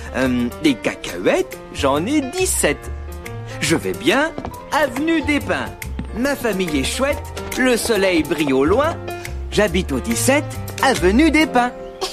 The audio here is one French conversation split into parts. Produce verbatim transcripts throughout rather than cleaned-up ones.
Euh, des cacahuètes, j'en ai dix-sept. Je vais bien, avenue des Pins. Ma famille est chouette, le soleil brille au loin. J'habite au dix-sept, avenue des Pins.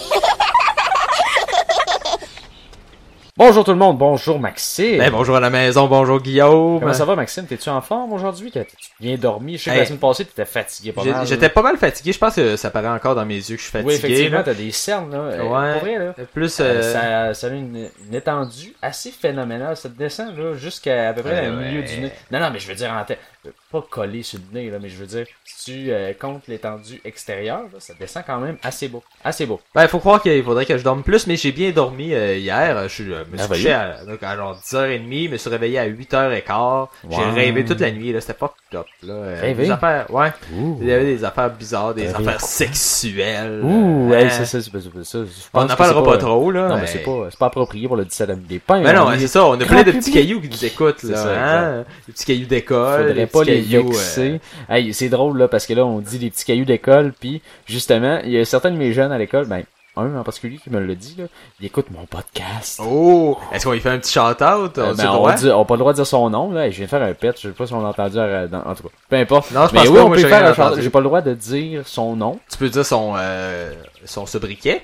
Bonjour tout le monde, bonjour Maxime. Ben, bonjour à la maison, bonjour Guillaume. Comment ça va Maxime? T'es-tu en forme aujourd'hui? T'as-tu bien dormi? Je sais que Hey, la semaine passée t'étais fatigué pas mal. J'étais pas mal fatigué, je pense que ça paraît encore dans mes yeux que je suis fatigué. Oui, effectivement, là. t'as des cernes là. Euh, Ouais. Pour vrai là. Plus, Euh, euh... ça, ça a une, une étendue assez phénoménale. Ça te descend là jusqu'à à peu près Ouais, le milieu ouais. du nez. Non, non, mais je veux dire en tête. Pas collé sur le nez là, mais je veux dire, si tu euh, comptes l'étendue extérieure, là, ça descend quand même assez beau. Assez beau. Ben, faut croire qu'il faudrait que je dorme plus, mais j'ai bien dormi euh, hier. Je suis, euh, me suis Merveilleux. couché à, donc, à genre dix heures trente, je me suis réveillé à huit heures quinze. J'ai Wow. rêvé toute la nuit, là, c'était pas top, là. Euh, Rêvé? Des affaires, ouais. Ouh. Il y avait des affaires bizarres, des Rêvé affaires quoi? sexuelles. Ouh, euh, hey, hein. c'est ça, c'est pas ça. ça. Je On pense n'en que parlera c'est pas trop, là. Non, mais mais- c'est pas, c'est pas approprié pour le dix-sept avenue des Pins. Ben non, On hein, est c'est ça, on a grand plein de petits public. cailloux qui nous écoutent, C'est là, ça, hein. Des petits cailloux d'école. Faudrait des pas petits les cailloux, vexer. euh, Hey, c'est drôle là parce que là on dit les petits cailloux d'école puis justement il y a certains de mes jeunes à l'école, ben un en particulier qui me l'a dit là, il écoute mon podcast. Oh! Est-ce qu'on lui fait un petit shout-out? Euh, On ben, dit le on, droit? dit, on a pas le droit de dire son nom là. Hey, je viens de faire un pet, je sais pas si on l'a entendu à- dans- en tout cas. Peu importe. Non, je Mais pense oui, pas, on moi, peut j'ai faire rien un shout- entendu. J'ai pas le droit de dire son nom. Tu peux dire son, euh, son sobriquet?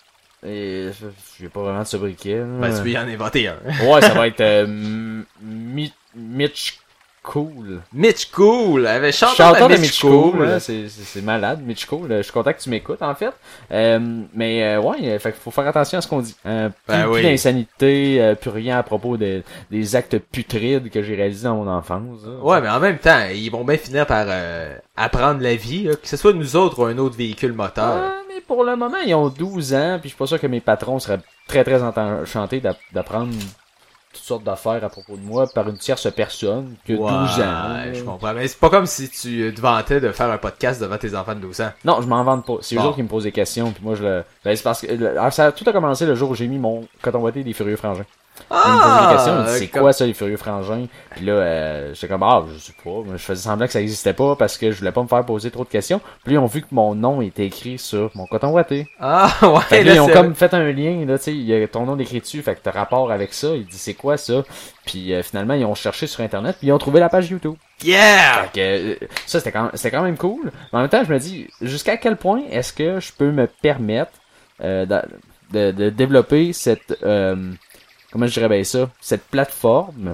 Et j'ai pas vraiment de sobriquet. là. Ben, tu peux y en inventer un. Ouais, ça va être euh, M- Mi- Mitch Cool. Mitch Cool! Avait chanté Shout-out à à Mitch, Mitch Cool. Cool, hein, c'est c'est- c'est malade, Mitch Cool. Je suis content que tu m'écoutes, en fait. Euh, mais euh, ouais, euh, fait qu'il faut faire attention à ce qu'on dit. Euh, plus, Ben plus oui. d'insanité, euh, plus rien à propos de, des actes putrides que j'ai réalisés dans mon enfance. là. Ouais, mais en même temps, ils vont bien finir par euh, apprendre la vie, là, que ce soit nous autres ou un autre véhicule moteur. Ah, mais pour le moment, ils ont douze ans, puis je suis pas sûr que mes patrons seraient très très enchantés d'app- d'apprendre toutes sortes d'affaires à propos de moi par une tierce personne que Ouais, douze ans. là. je comprends. Mais c'est pas comme si tu euh, te vantais de faire un podcast devant tes enfants de douze ans. Non, je m'en vante pas. C'est eux Bon. autres qui me posent des questions, puis moi je le. Ben, c'est parce que le- alors, ça a tout a commencé le jour où j'ai mis mon coton ouaté des Furieux Frangins. Ils me posaient des questions, ils me disaient, c'est comme- quoi ça les Furieux Frangins? Puis là, euh, j'étais comme ah, je sais pas. Moi, je faisais semblant que ça existait pas parce que je voulais pas me faire poser trop de questions. Puis là, ils ont vu que mon nom était écrit sur mon coton ouaté. Ah, ouais, Fait que là, là, ils ont c'est- comme fait un lien, là, tu sais, il y a ton nom décrit dessus, fait que t'as rapport avec ça. Ils disent c'est quoi ça? Puis euh, finalement, ils ont cherché sur internet, puis ils ont trouvé la page YouTube. Yeah! Fait que, euh, ça, c'était quand, c'était quand même cool. Mais en même temps, je me dis, jusqu'à quel point est-ce que je peux me permettre euh, de, de, de développer cette... Euh, comment je dirais bien ça? Cette plateforme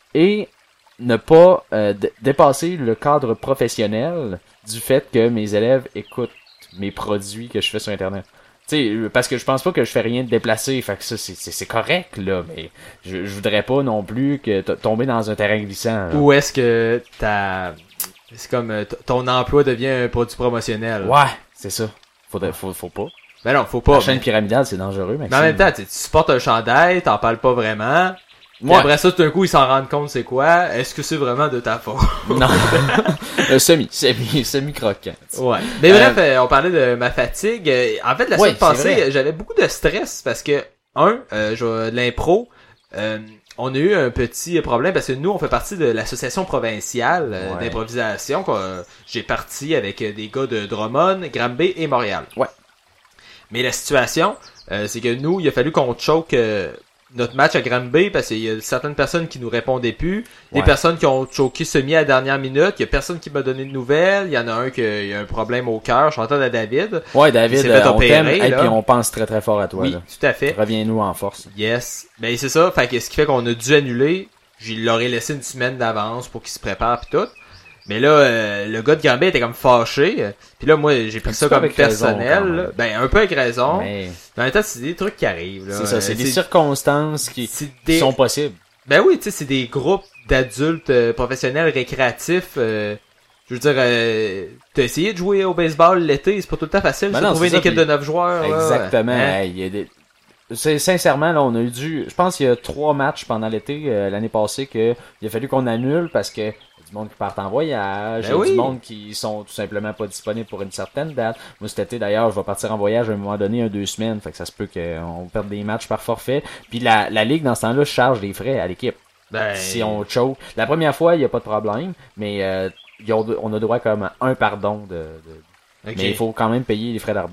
et ne pas euh, d- dépasser le cadre professionnel du fait que mes élèves écoutent mes produits que je fais sur Internet. Tu sais, parce que je pense pas que je fais rien de déplacé, fait que ça, c'est, c'est, c'est correct, là, mais je, je voudrais pas non plus que t- tomber dans un terrain glissant. là. Ou est-ce que ta... C'est comme euh, t- ton emploi devient un produit promotionnel? Ouais, c'est ça. Faudrait, faut, faut pas. Ben non, faut La pas. chaîne Mais, pyramidale, c'est dangereux, Maxime. mais en même temps, tu tu supportes un chandail, t'en parles pas vraiment. Puis Ouais. après ça, tout d'un coup, ils s'en rendent compte c'est quoi. Est-ce que c'est vraiment de ta faute? Non. Euh, semi, semi, semi-croquant. tu sais. Ouais. Mais Euh, bref, euh, on parlait de ma fatigue. Euh, En fait, la Ouais, semaine c'est passée, vrai. j'avais beaucoup de stress parce que, un, euh, je vais- de l'impro, euh, on a eu un petit problème parce que nous, on fait partie de l'association provinciale euh, Ouais. d'improvisation. qu'on- euh, J'ai parti avec euh, des gars de Drummond, Granby et Montréal. Ouais. Mais la situation, euh, c'est que nous, il a fallu qu'on choke euh, notre match à Granby parce qu'il y a certaines personnes qui nous répondaient plus, des Ouais. personnes qui ont choqué semi à la dernière minute, il y a personne qui m'a donné de nouvelles, il y en a un qui a, il a un problème au cœur, je suis en train de David. Ouais, David, Il s'est fait euh, on opérer, t'aime, et là. puis on pense très très fort à toi. Oui, Là. tout à fait. Reviens-nous en force. Yes. Ben c'est ça, fait que ce qui fait qu'on a dû annuler, je leur ai laissé une semaine d'avance pour qu'ils se préparent pis tout. Mais là, euh, le gars de Granby était comme fâché. Puis là, moi, j'ai pris Un ça petit peu comme avec raison, personnel. quand même. là. Ben, un peu avec raison. Mais Mais en même temps, c'est des trucs qui arrivent. là. c'est ça, c'est Euh, des circonstances qui, c'est qui des- sont possibles. Ben oui, tu sais, c'est des groupes d'adultes euh, professionnels récréatifs. euh, je veux dire, euh, t'as essayé de jouer au baseball l'été, c'est pas tout le temps facile Ben de non, trouver c'est une ça, équipe puis- de neuf joueurs. là. Exactement. Hein? Hey, il y a des... C'est sincèrement là, on a eu dû. Je pense qu'il y a trois matchs pendant l'été euh, l'année passée que il a fallu qu'on annule parce que y a du monde qui part en voyage, il Ben y a oui. du monde qui sont tout simplement pas disponibles pour une certaine date. Moi cet été d'ailleurs, je vais partir en voyage à un moment donné, un deux semaines, fait que ça se peut qu'on perde des matchs par forfait. Puis la, la ligue dans ce temps-là charge des frais à l'équipe. Ben, Si on choke, la première fois il y a pas de problème, mais euh, ils ont- on a droit comme à un pardon de. de- ok. Mais il faut quand même payer les frais d'arbitre.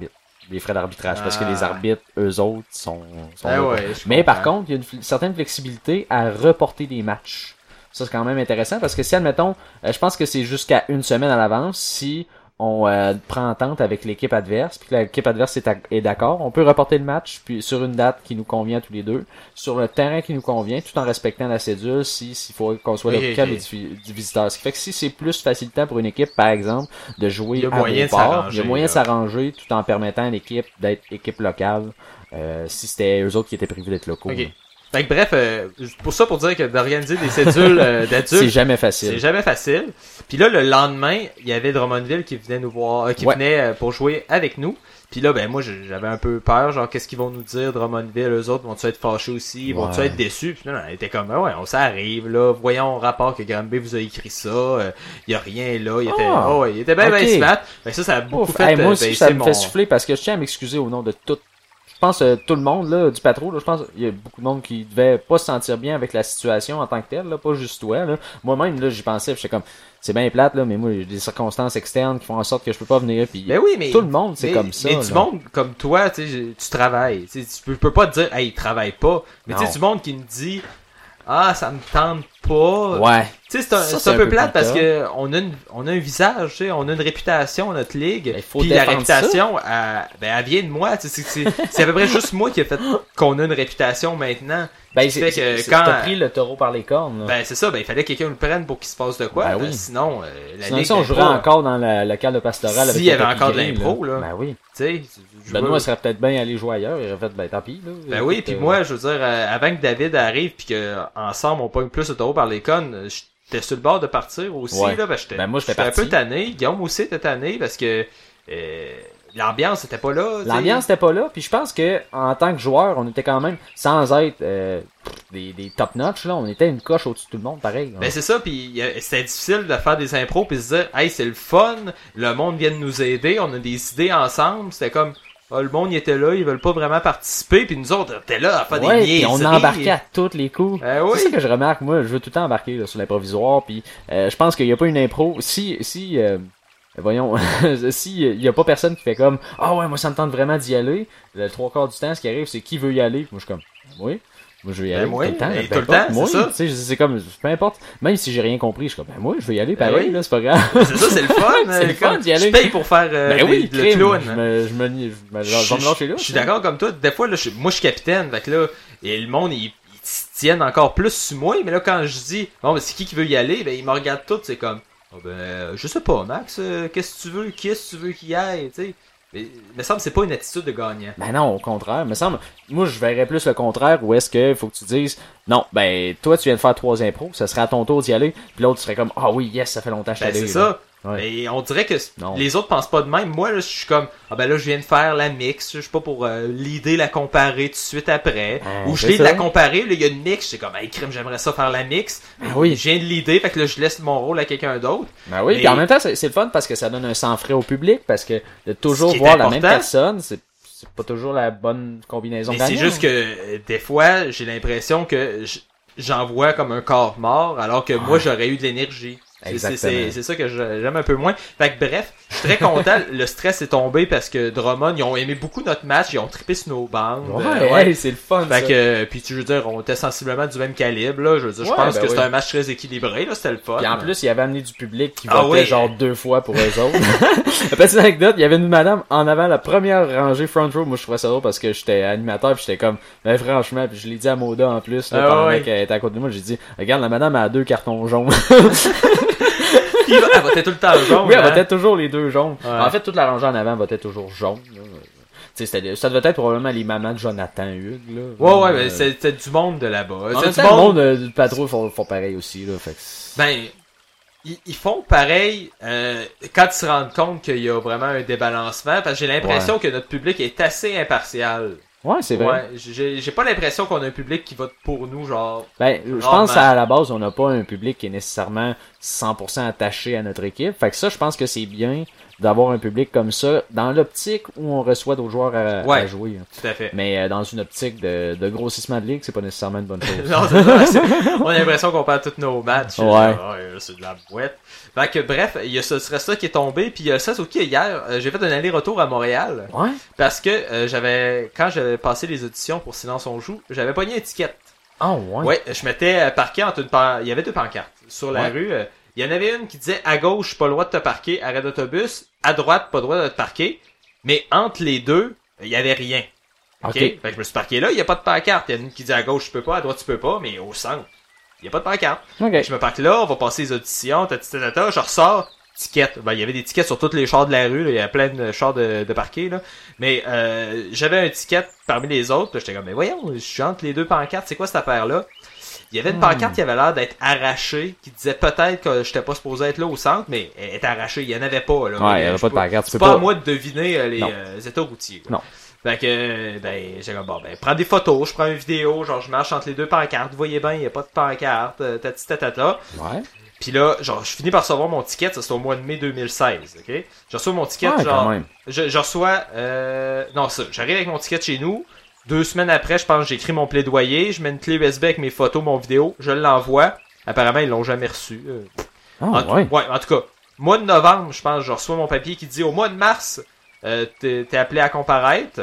les frais d'arbitrage, parce que Ah. les arbitres, eux autres, sont, sont Ah là. ouais, je Mais par comprends. contre, il y a une fl- certaine flexibilité à reporter des matchs. Ça, c'est quand même intéressant, parce que si, admettons, euh, je pense que c'est jusqu'à une semaine à l'avance, si on euh, prend entente avec l'équipe adverse, puis que l'équipe adverse est, à- est d'accord, on peut reporter le match puis sur une date qui nous convient à tous les deux, sur le terrain qui nous convient, tout en respectant la cédule, si s'il faut qu'on soit Ok, local ok. ou du, du visiteur. Ce qui fait que si c'est plus facilitant pour une équipe, par exemple, de jouer Il y a à moyen de Beauport, s'arranger, il y a moyen là. de s'arranger tout en permettant à l'équipe d'être équipe locale, euh, si c'était eux autres qui étaient prévus d'être locaux. Ok. là. Fait que bref, euh, pour ça, pour dire que d'organiser des cédules euh, C'est d'adultes, jamais c'est facile. jamais facile. Puis là, le lendemain, il y avait Drummondville qui venait nous voir, euh, qui Ouais. venait euh, pour jouer avec nous. Puis là, ben moi, je- j'avais un peu peur, genre, qu'est-ce qu'ils vont nous dire, Drummondville, eux autres, vont-ils être fâchés aussi, vont-ils Ouais. être déçus? Puis là, on était comme, ah ouais, on s'arrive, là, voyons au rapport que Granby vous a écrit ça, il y a rien là, il était, Ah. oh, ouais, il était bien, Ok. bien smart. Ben ça, ça a beaucoup Ouf. fait Hey, moi euh, aussi, baisser ça me mon... fait souffler parce que je tiens à m'excuser au nom de tout. Je pense euh, tout le monde là du patron, là, je pense il y a beaucoup de monde qui devait pas se sentir bien avec la situation en tant que telle, là, pas juste toi. Là. Moi-même, là, j'y pensais, puis j'étais comme c'est bien plate, là, mais moi, j'ai des circonstances externes qui font en sorte que je peux pas venir. Puis Ben oui, mais tout le monde, c'est mais- comme ça. Mais du là. monde comme toi, tu sais, tu travailles. Tu sais, tu peux, peux pas te dire, hey, il travaille pas. Mais tu sais, Non. du monde qui me dit, ah, ça me tente pas. Ouais. Tu sais, c'est un, Ça, c'est un peu plate plus parce le que on a une, on a un visage, tu sais, on a une réputation, notre ligue. Ben, il faut Puis la défendre réputation, elle, ben, elle vient de moi. Tu sais, c'est, c'est, c'est à peu près juste moi qui a fait qu'on a une réputation maintenant. Ben, qui c'est, fait que c'est- quand- t'as pris le taureau par les cornes. Là. Ben, c'est ça, ben, il fallait que quelqu'un le prenne pour qu'il se passe de quoi. Ben Ben, oui. Sinon, euh, la Sinon, ligue, si on ben, jouerait pas, encore dans la, la cale de pastoral avec S'il y le avait tapis encore de gris, l'impro, là. Ben oui. tu sais, je Benoît veux- serait peut-être bien allé jouer ailleurs, il aurait fait ben tant pis. Là. Ben oui, Écoute, puis euh, moi, je veux dire, euh, avant que David arrive puis que ensemble on pogne plus le taureau par les connes, euh, j'étais sur le bord de partir aussi, Ouais. là, ben, j'étais, Ben, moi, j'étais j'étais un parti. peu tanné. Guillaume aussi était tanné parce que euh, l'ambiance était pas là. tu sais. L'ambiance n'était pas là, puis je pense que en tant que joueur, on était quand même, sans être euh, des, des top notch, là, on était une coche au-dessus de tout le monde, pareil. Ben c'est ça, puis il y a- c'était difficile de faire des impros puis se dire, hey, c'est le fun, le monde vient de nous aider, on a des idées ensemble. C'était comme, ah, le monde il était là, ils veulent pas vraiment participer, puis nous autres, on était là à faire Ouais, des puis niaiseries. on embarquait à tous les coups. Ben oui. C'est ça que je remarque, moi, je veux tout le temps embarquer là, sur l'improvisoire, puis euh, je pense qu'il y a pas une impro. Si, si, euh, voyons, si il y a pas personne qui fait comme, ah ouais, moi ça me tente vraiment d'y aller. Le trois quarts du temps, ce qui arrive, c'est qui veut y aller. Puis moi je suis comme, oui. Moi, je veux y Ben aller moi, tout le temps. ben, peu tout le importe. temps, Moi, c'est ça. tu sais, c'est comme, peu importe. Même si j'ai rien compris, je suis comme, ben moi, je veux y aller Ben pareil, oui. là, c'est pas grave. C'est ça, c'est le fun. C'est euh, le fun comme, d'y aller. Je paye pour faire euh, Ben des- oui, le crime. clown. Je me, je me, je me, je vais me lâcher là. Je suis ça. d'accord comme toi. Des fois, là, je, moi, je suis capitaine. Fait que là, et le monde, ils, ils se tiennent encore plus sur moi. Mais là, quand je dis, bon, ben, c'est qui qui veut y aller? Ben, ils me regardent tous. C'est comme, oh, ben, euh, je sais pas, Max, euh, qu'est-ce que tu veux? Qui est-ce que tu veux qu'il y aille? Tu sais. Mais, il me semble que c'est pas une attitude de gagnant. Ben non, au contraire. Me semble, moi, je verrais plus le contraire où est-ce que faut que tu dises, non, ben, toi, tu viens de faire trois impros, ça serait à ton tour d'y aller, puis l'autre serait comme, ah oui, yes, ça fait longtemps que je Ben, suis c'est allé, ça. là. Ouais. Et on dirait que Non. les autres pensent pas de même. Moi, là, je suis comme, ah ben là, je viens de faire la mix. Je suis pas pour euh, l'idée la comparer tout de suite après. Ah, Ou je c'est viens de ça. la comparer, là, il y a une mix. C'est comme, hey, crime, j'aimerais ça faire la mix. Ah oui. Je viens de l'idée, fait que là, je laisse mon rôle à quelqu'un d'autre. Ben oui, Mais- puis en même temps, c'est c'est le fun parce que ça donne un sang frais au public, parce que de toujours Ce qui est voir la même important. personne, c'est c'est pas toujours la bonne combinaison Mais c'est gagnante. juste que, euh, des fois, j'ai l'impression que j- j'envoie comme un corps mort, alors que moi, j'aurais eu de l'énergie. C'est- c'est- Exactement. C'est c'est ça que je- j'aime un peu moins. Fait que bref, je suis très content. Le stress est tombé parce que Drummond, ils ont aimé beaucoup notre match, ils ont trippé sur nos bandes. Ouais, Euh, ouais, c'est le fun, Fait ça. que, euh, puis tu veux dire, on était sensiblement du même calibre, là. Je veux dire, je Ouais, pense ben que oui. c'était un match très équilibré, là. C'était le fun. Puis en plus, il avait amené du public qui Ah votait oui. genre deux fois pour eux autres. La petite anecdote, il y avait une madame en avant la première rangée front row. Moi, je trouvais ça drôle parce que j'étais animateur puis j'étais comme, ben franchement, puis je l'ai dit à Moda en plus, là, Ah pendant ouais. qu'elle était à côté de moi, j'ai dit, regarde, la madame a deux cartons jaunes. Puis, elle votait tout le temps jaune. Oui, elle hein. votait toujours les deux jaunes. Ouais. En fait, toute la rangée en avant votait toujours jaune. là. Tu sais, c'était- ça devait être probablement les mamans de Jonathan Hugues, là. Ouais, ouais, Euh, mais c'est- c'était du monde de là-bas. En C'est même du temps, le monde euh, du patrouille font, font pareil aussi, là. Fait que c'est- Ben, ils, ils font pareil euh, quand ils se rendent compte qu'il y a vraiment un débalancement, parce que j'ai l'impression que notre public est assez impartial. Ouais, c'est vrai. Ouais, j'ai j'ai pas l'impression qu'on a un public qui vote pour nous, genre. Ben, je Rarement. pense à la base, on n'a pas un public qui est nécessairement cent pour cent attaché à notre équipe. Fait que ça, je pense que c'est bien d'avoir un public comme ça, dans l'optique où on reçoit d'autres joueurs à, Ouais, à jouer. Hein. Tout à fait. Mais euh, dans une optique de, de grossissement de ligue, c'est pas nécessairement une bonne chose. Non, c'est ça, c'est- on a l'impression qu'on perd tous nos matchs. Ouais. Genre, ouais, c'est de la boîte. Fait que bref, il y a ce stress-là qui est tombé, puis il y a ça, c'est ok, hier, euh, j'ai fait un aller-retour à Montréal. Ouais? Parce que euh, j'avais, quand j'avais passé les auditions pour Silence on joue, j'avais pogné une étiquette. Ah ouais? Ouais, je m'étais euh, parqué entre une pan... il y avait deux pancartes sur la Ouais. rue. euh, Il y en avait une qui disait à gauche, pas le droit de te parquer, arrêt d'autobus, à droite, pas le droit de te parquer. Mais entre les deux, il y avait rien. OK? Ok. Fait que je me suis parqué là, il y a pas de pancarte. Il y en a une qui dit à gauche, tu peux pas, à droite, tu peux pas, mais au centre, il y a pas de pancarte. Ok. Je me parque là, on va passer les auditions, tata, tata, tata, je ressors, ticket. Ben, il y avait des tickets sur tous les chars de la rue, là, il y a plein de chars de, de parqués, là. Mais, euh, j'avais un ticket parmi les autres, là, j'étais comme, mais voyons, je suis entre les deux pancartes, c'est quoi cette affaire-là? Il y avait une Hmm. pancarte qui avait l'air d'être arrachée, qui disait peut-être que j'étais pas supposé être là au centre, mais elle était arrachée, il y en avait pas, là. Ouais, Mais, il y euh, avait je pas de peux- pancarte, tu C'est peux pas à pas- moi de deviner euh, les Non. euh, états routiers. là. Non. Fait que, euh, ben, j'ai comme, bon, ben, prends des photos, je prends une vidéo, genre, je marche entre les deux pancartes, vous voyez bien, il y a pas de pancarte, euh, tati tatata. Ouais. Puis là, genre, je finis par recevoir mon ticket, ça c'était au mois de mai deux mille seize, ok? Je reçois mon ticket, Ouais, genre, quand même. je, je reçois, euh, non, ça, j'arrive avec mon ticket chez nous, deux semaines après, je pense, j'écris mon plaidoyer, je mets une clé U S B avec mes photos, mon vidéo, je l'envoie, apparemment, ils l'ont jamais reçu. euh. Ah En, ouais. ouais, en tout cas, mois de novembre, je pense, je reçois mon papier qui dit, au mois de mars, euh, t'es t'es appelé à comparaître.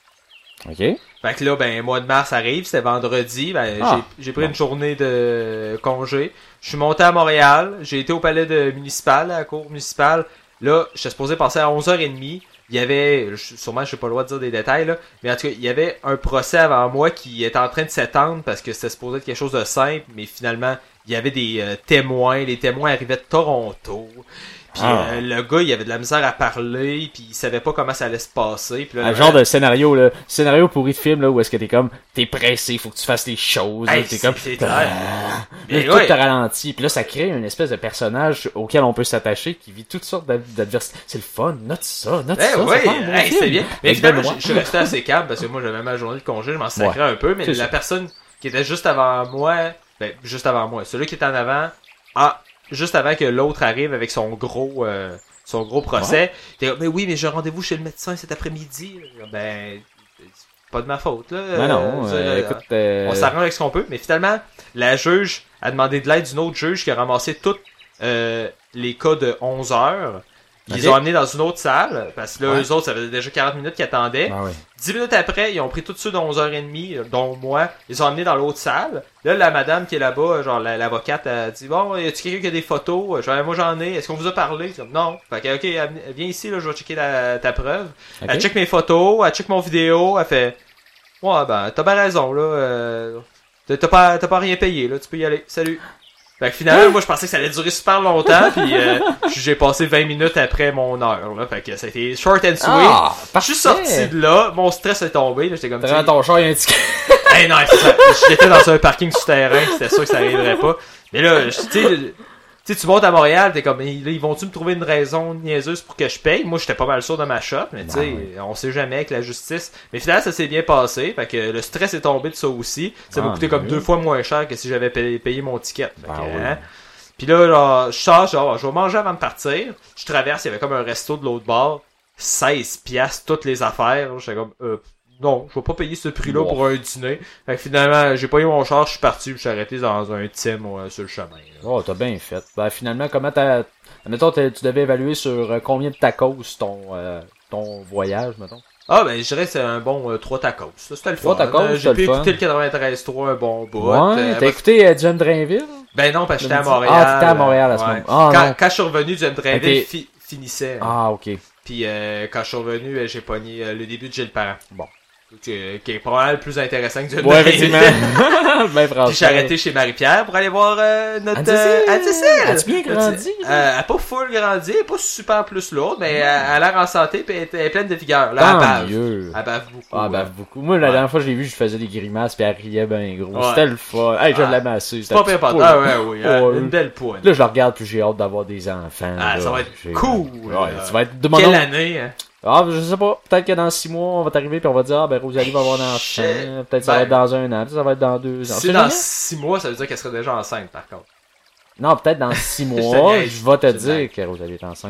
Ok. Fait que là, ben, mois de mars arrive, c'était vendredi, ben, Ah, j'ai j'ai pris bon. une journée de congé. Je suis monté à Montréal, j'ai été au palais de municipal, à la cour municipale. Là, j'étais supposé passer à onze heures trente. Il y avait, je- sûrement, je n'ai pas le droit de dire des détails, là, mais en tout cas, il y avait un procès avant moi qui était en train de s'étendre parce que c'était supposé être quelque chose de simple, mais finalement, il y avait des euh, témoins. Les témoins arrivaient de Toronto. Puis Ah. euh, le gars, il avait de la misère à parler, puis il savait pas comment ça allait se passer. Puis là, Un le- genre de scénario, là. Scénario pourri de film, là, où est-ce que t'es comme, t'es pressé, faut que tu fasses les choses, là, Hey, t'es c'est- comme, c'est clair. Là, Mais tout ouais. te ralentit. Puis là, ça crée une espèce de personnage auquel on peut s'attacher, qui vit toutes sortes d'ad- d'adversités. C'est le fun, note ça, note Eh ça. oui, ça fait un bon hey, film. c'est bien. Mais Avec finalement, Benoît. je je suis resté assez calme parce que moi, j'avais ma journée de congé, je m'en sacrais Ouais. un peu, mais C'est la ça. personne qui était juste avant moi, ben, juste avant moi, celui qui était en avant, ah, juste avant que l'autre arrive avec son gros, euh, son gros procès, t'es comme, mais oui, mais j'ai un rendez-vous chez le médecin cet après-midi. Ben, c'est pas de ma faute, là. Ben non, Euh, euh, euh, écoute, euh, on s'arrange avec ce qu'on peut, mais finalement, la juge a demandé de l'aide d'une autre juge qui a ramassé tous euh, les cas de onze heures. Ils les Ok. ont amenés dans une autre salle, parce que là, Ouais. eux autres, ça faisait déjà quarante minutes qu'ils attendaient. ben oui. dix minutes après, ils ont pris tous ceux de onze heures trente, dont moi, ils ont amenés dans l'autre salle. Là, la madame qui est là-bas, genre la- l'avocate, a dit, bon, y a-tu quelqu'un qui a des photos? Je dis, moi j'en ai, est-ce qu'on vous a parlé? Comme, non. Fait que, ok, elle- elle viens ici, là, je vais checker la- ta preuve. Ok. Elle check mes photos, elle check mon vidéo, elle fait, ouais, ben, t'as bien raison, là, euh, t'as t'as pas, t'as pas rien payé, là, tu peux y aller, salut. Fait que finalement, moi, je pensais que ça allait durer super longtemps, puis euh, j'ai passé vingt minutes après mon heure, là, fait que ça a été short and sweet. Ah, Je suis sorti de là, mon stress est tombé, là, j'étais comme, T'as dans ton char, il y a un ticket. hey, non, c'est ça. J'étais dans un parking souterrain, c'était sûr que ça arriverait pas. Mais là, je- tu sais, tu sais, tu montes à Montréal, t'es comme, ils ils vont-tu me trouver une raison niaiseuse pour que je paye? Moi, j'étais pas mal sûr de ma shot, mais tu sais, Ben on sait jamais avec la justice. Mais finalement, ça s'est bien passé, fait que le stress est tombé de ça aussi. Ça m'a Ah, coûté comme mieux. deux fois moins cher que si j'avais payé, payé mon ticket. Fait Ben que, oui. hein. Puis là, genre, je sors, genre, je vais manger avant de partir. Je traverse, il y avait comme un resto de l'autre bord. seize piastres, toutes les affaires. J'étais comme, euh, non, je vais pas payer ce prix-là Wow. pour un dîner. Fait que finalement, j'ai pas eu mon char, je suis parti, je suis arrêté dans un Tim euh, sur le chemin. là. Oh, t'as bien fait. Ben, finalement, comment t'as, mettons, t'as- tu devais évaluer sur euh, combien de tacos ton, euh, ton voyage, mettons. Ah, ben, je dirais que c'est un bon euh, trois tacos. Ça, c'était le fun. Trois tacos, Euh, c'était J'ai le pu fun. écouter le quatre-vingt-treize trois un bon bout. Ouais, Euh, t'as bah, écouté euh, Jam Drainville? Ben non, parce que j'étais à Le midi. Montréal. Ah, t'étais à Montréal à ce ouais. moment. Ah, quand, non. quand je suis revenu, Jim Drainville Ok. fi- finissait. Ah, ok. Puis euh, quand je suis revenu, euh, j'ai pogné euh, le début de Gilles Parent. Bon. Qui, est- qui est probablement plus intéressant que Jim Ouais, Drainville. effectivement. ben, franchement. Puis j'ai arrêté chez Marie-Pierre pour aller voir euh, notre... Anne-Cécile! euh, Anne-Cécile! As-tu bien grandi, Euh, elle a pas full grandi, elle est pas super plus lourde, mais elle, elle a l'air en santé puis elle est- elle est pleine de vigueur. Là, elle Tant bave. mieux. Elle bave beaucoup. Ah, ben, ouais. beaucoup. Moi, la Ouais. dernière fois que je l'ai vu, je faisais des grimaces pis elle riait ben gros. Ouais. C'était le fun. Hey, je Ah. l'aimais assez. C'est pas pire pas. Ah ouais, oui. hein, Ouais. Une belle pointe. Là, je le regarde puis j'ai hâte d'avoir des enfants. Ah, là. ça va être J'ai- cool. Ouais, là. tu vas être de mon Quelle oncle. année, hein? Ah, je sais pas. Peut-être que dans six mois, on va t'arriver puis on va dire, ah, ben, Rosalie va avoir un enfant. Shit. Peut-être ça Ben, va être dans un an. Peut-être ça va être dans deux ans. Si C'est dans jamais. six mois, ça veut dire qu'elle serait déjà enceinte, par contre. Non, peut-être dans six Je te mois, niaise. je vais te Je te dire niaise. que Rosalie est enceinte.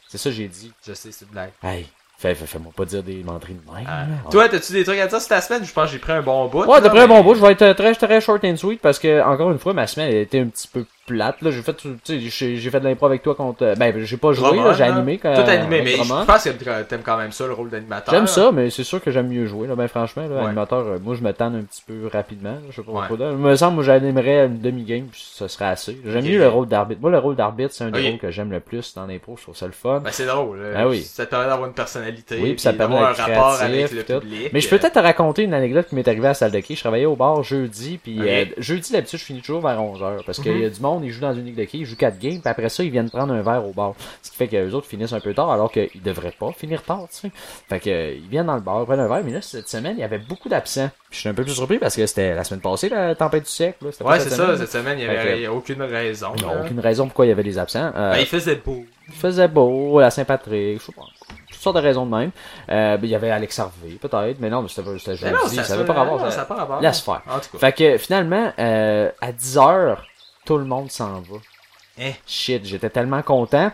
C'est ça que j'ai dit. Je sais, c'est une blague. Hey, fais, fais, fais-moi pas dire des menteries de même. Ah. là. Toi, t'as-tu des trucs à dire sur ta semaine? Je pense que j'ai pris un bon bout. Ouais, là, t'as pris un mais- bon bout. Je vais être très, très short and sweet parce que, encore une fois, ma semaine, elle était un petit peu plate, là. J'ai fait, tu sais, j'ai, j'ai fait de l'impro avec toi contre, ben, j'ai pas joué, Drummond, là, j'ai hein? animé quand, Tout animé, avec mais je Drummond. pense que t'aimes quand même ça, le rôle d'animateur. J'aime ça, mais c'est sûr que j'aime mieux jouer, là, ben, franchement, là, Ouais. animateur, euh, moi, je me tente un petit peu rapidement, là, je sais pas Ouais. pourquoi. Il me semble, moi, j'animerais une demi-game, puis ça serait assez. J'aime Ok. mieux le rôle d'arbitre. Moi, le rôle d'arbitre, c'est un des Ok. rôles que j'aime le plus dans l'impro, je trouve ça le fun. Ben, c'est drôle. là. Ah oui. Ça te permet d'avoir une personnalité. Oui, puis ça te permet d'avoir un d'être rapport créatif, avec le tout. public. Mais je peux peut-être te raconter une anecdote qui m'est arrivée à la salle de quai. Je travaillais au bar jeudi, puis Ok. euh, jeudi, d'habitude, je finis toujours vers onze heures. Parce qu'il Mhm. y a du monde, ils jouent dans une ligue de quai, ils jouent quatre games, puis après ça, ils viennent prendre un verre au bar. Ce qui fait que les autres finissent un peu tard, alors qu'ils devraient pas finir tard, tu sais. Fait que, euh, ils viennent dans le bar, prennent un verre, mais là, cette semaine, il y avait beaucoup d'absents. Puis je suis un peu plus surpris parce que c'était la semaine passée, la tempête du siècle, là. C'était pas Ouais, cette c'est semaine, ça. là. Cette semaine, il y Fait avait que- il y a aucune raison. Ils n'ont là. aucune raison pourquoi il y avait des absents. Euh, Ben, il faisait beau. il faisait beau, la Saint-Patrick, je sais pas. Toutes sortes de raisons de même. Euh, ben, il y avait Alex Harvey, peut-être, mais non, mais c'était, c'était Mais non, jeudi, ça ça avait pas rapport. non, ça- ça n'a pas rapport. Laisse faire. En tout cas. Fait que finalement, euh, à dix heures, tout le monde s'en va. Hein? Shit, j'étais tellement content.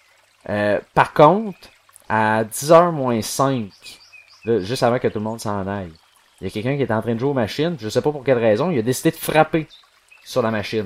Euh, par contre, à dix heures moins cinq, là, juste avant que tout le monde s'en aille, il y a quelqu'un qui était en train de jouer aux machines, je sais pas pour quelle raison, il a décidé de frapper sur la machine.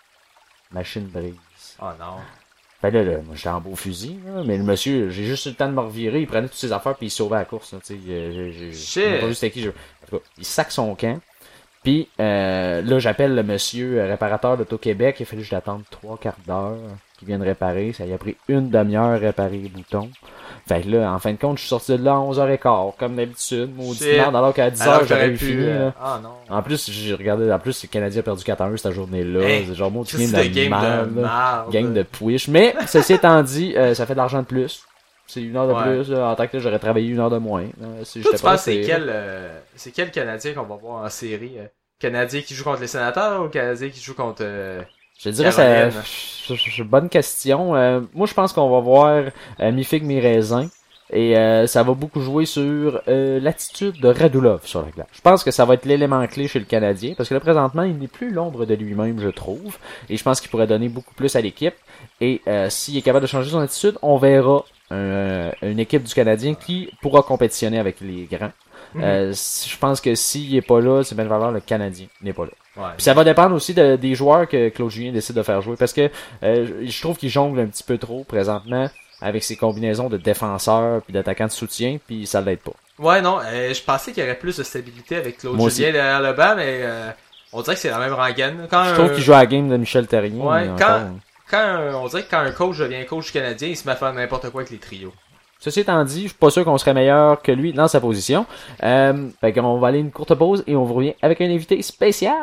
Machine brise. Oh non. Fait là, là, moi j'étais en beau fusil, là, mais le monsieur, j'ai juste eu le temps de me revirer, il prenait toutes ses affaires puis il sauvait la course. Là, tu sais, j'ai, j'ai, Shit. j'ai pas vu c'était qui. Je... En tout cas, il sac son camp. Puis euh, là, j'appelle le monsieur euh, réparateur d'Auto-Québec. Il a fallu que je l'attende trois quarts d'heure qu'il vienne réparer. Ça y a pris une demi-heure à réparer les boutons. Fait que là, en fin de compte, je suis sorti de là à onze heures quinze, comme d'habitude. Maudit Shit. merde, alors qu'à dix Alors heures, que j'aurais t'aurais eu pu, fini. euh, Là. Ah non. En plus, j'ai regardé, en plus, le Canadien a perdu quatre à un cette journée-là. Hey, c'est genre mon Christ game de de game merde. de là. marde. Gang de push. Mais, ceci étant dit, euh, ça fait de l'argent de plus. C'est une heure de Ouais. plus. Là. En tant que tel, j'aurais travaillé une heure de moins. Euh, si Toi, j'étais tu pas penses que c'est resté- quel, euh, c'est quel Canadien qu'on va voir en série? euh? Canadien qui joue contre les sénateurs ou Canadien qui joue contre... euh, Je te dirais, c'est Caroline? c'est- c'est- bonne question. Euh, moi, je pense qu'on va voir euh, mi figue, mi raisin. Et euh, ça va beaucoup jouer sur euh, l'attitude de Radulov sur la glace. Je pense que ça va être l'élément clé chez le Canadien, parce que là, présentement, il n'est plus l'ombre de lui-même, je trouve. Et je pense qu'il pourrait donner beaucoup plus à l'équipe. Et euh, s'il est capable de changer son attitude, on verra un- une équipe du Canadien qui pourra compétitionner avec les grands. Mhm. Euh, si- je pense que s'il est pas là, c'est bien de valeur le Canadien n'est pas là. Ouais. Puis ça va dépendre aussi de- des joueurs que Claude Julien décide de faire jouer, parce que euh, je je trouve qu'il jongle un petit peu trop présentement avec ses combinaisons de défenseurs puis d'attaquants de soutien, puis ça l'aide pas. Ouais, non, euh, je pensais qu'il y aurait plus de stabilité avec Claude Moi Julien derrière le banc, mais euh, on dirait que c'est la même rengaine. Quand Je un- trouve qu'il joue à la game de Michel Terrien. Ouais, mais quand- encore. quand un- on dirait que quand un coach devient coach canadien, il se met à faire n'importe quoi avec les trios. Ceci étant dit, je suis pas sûr qu'on serait meilleur que lui dans sa position. Euh, fait qu'on va aller une courte pause et on vous revient avec un invité spécial.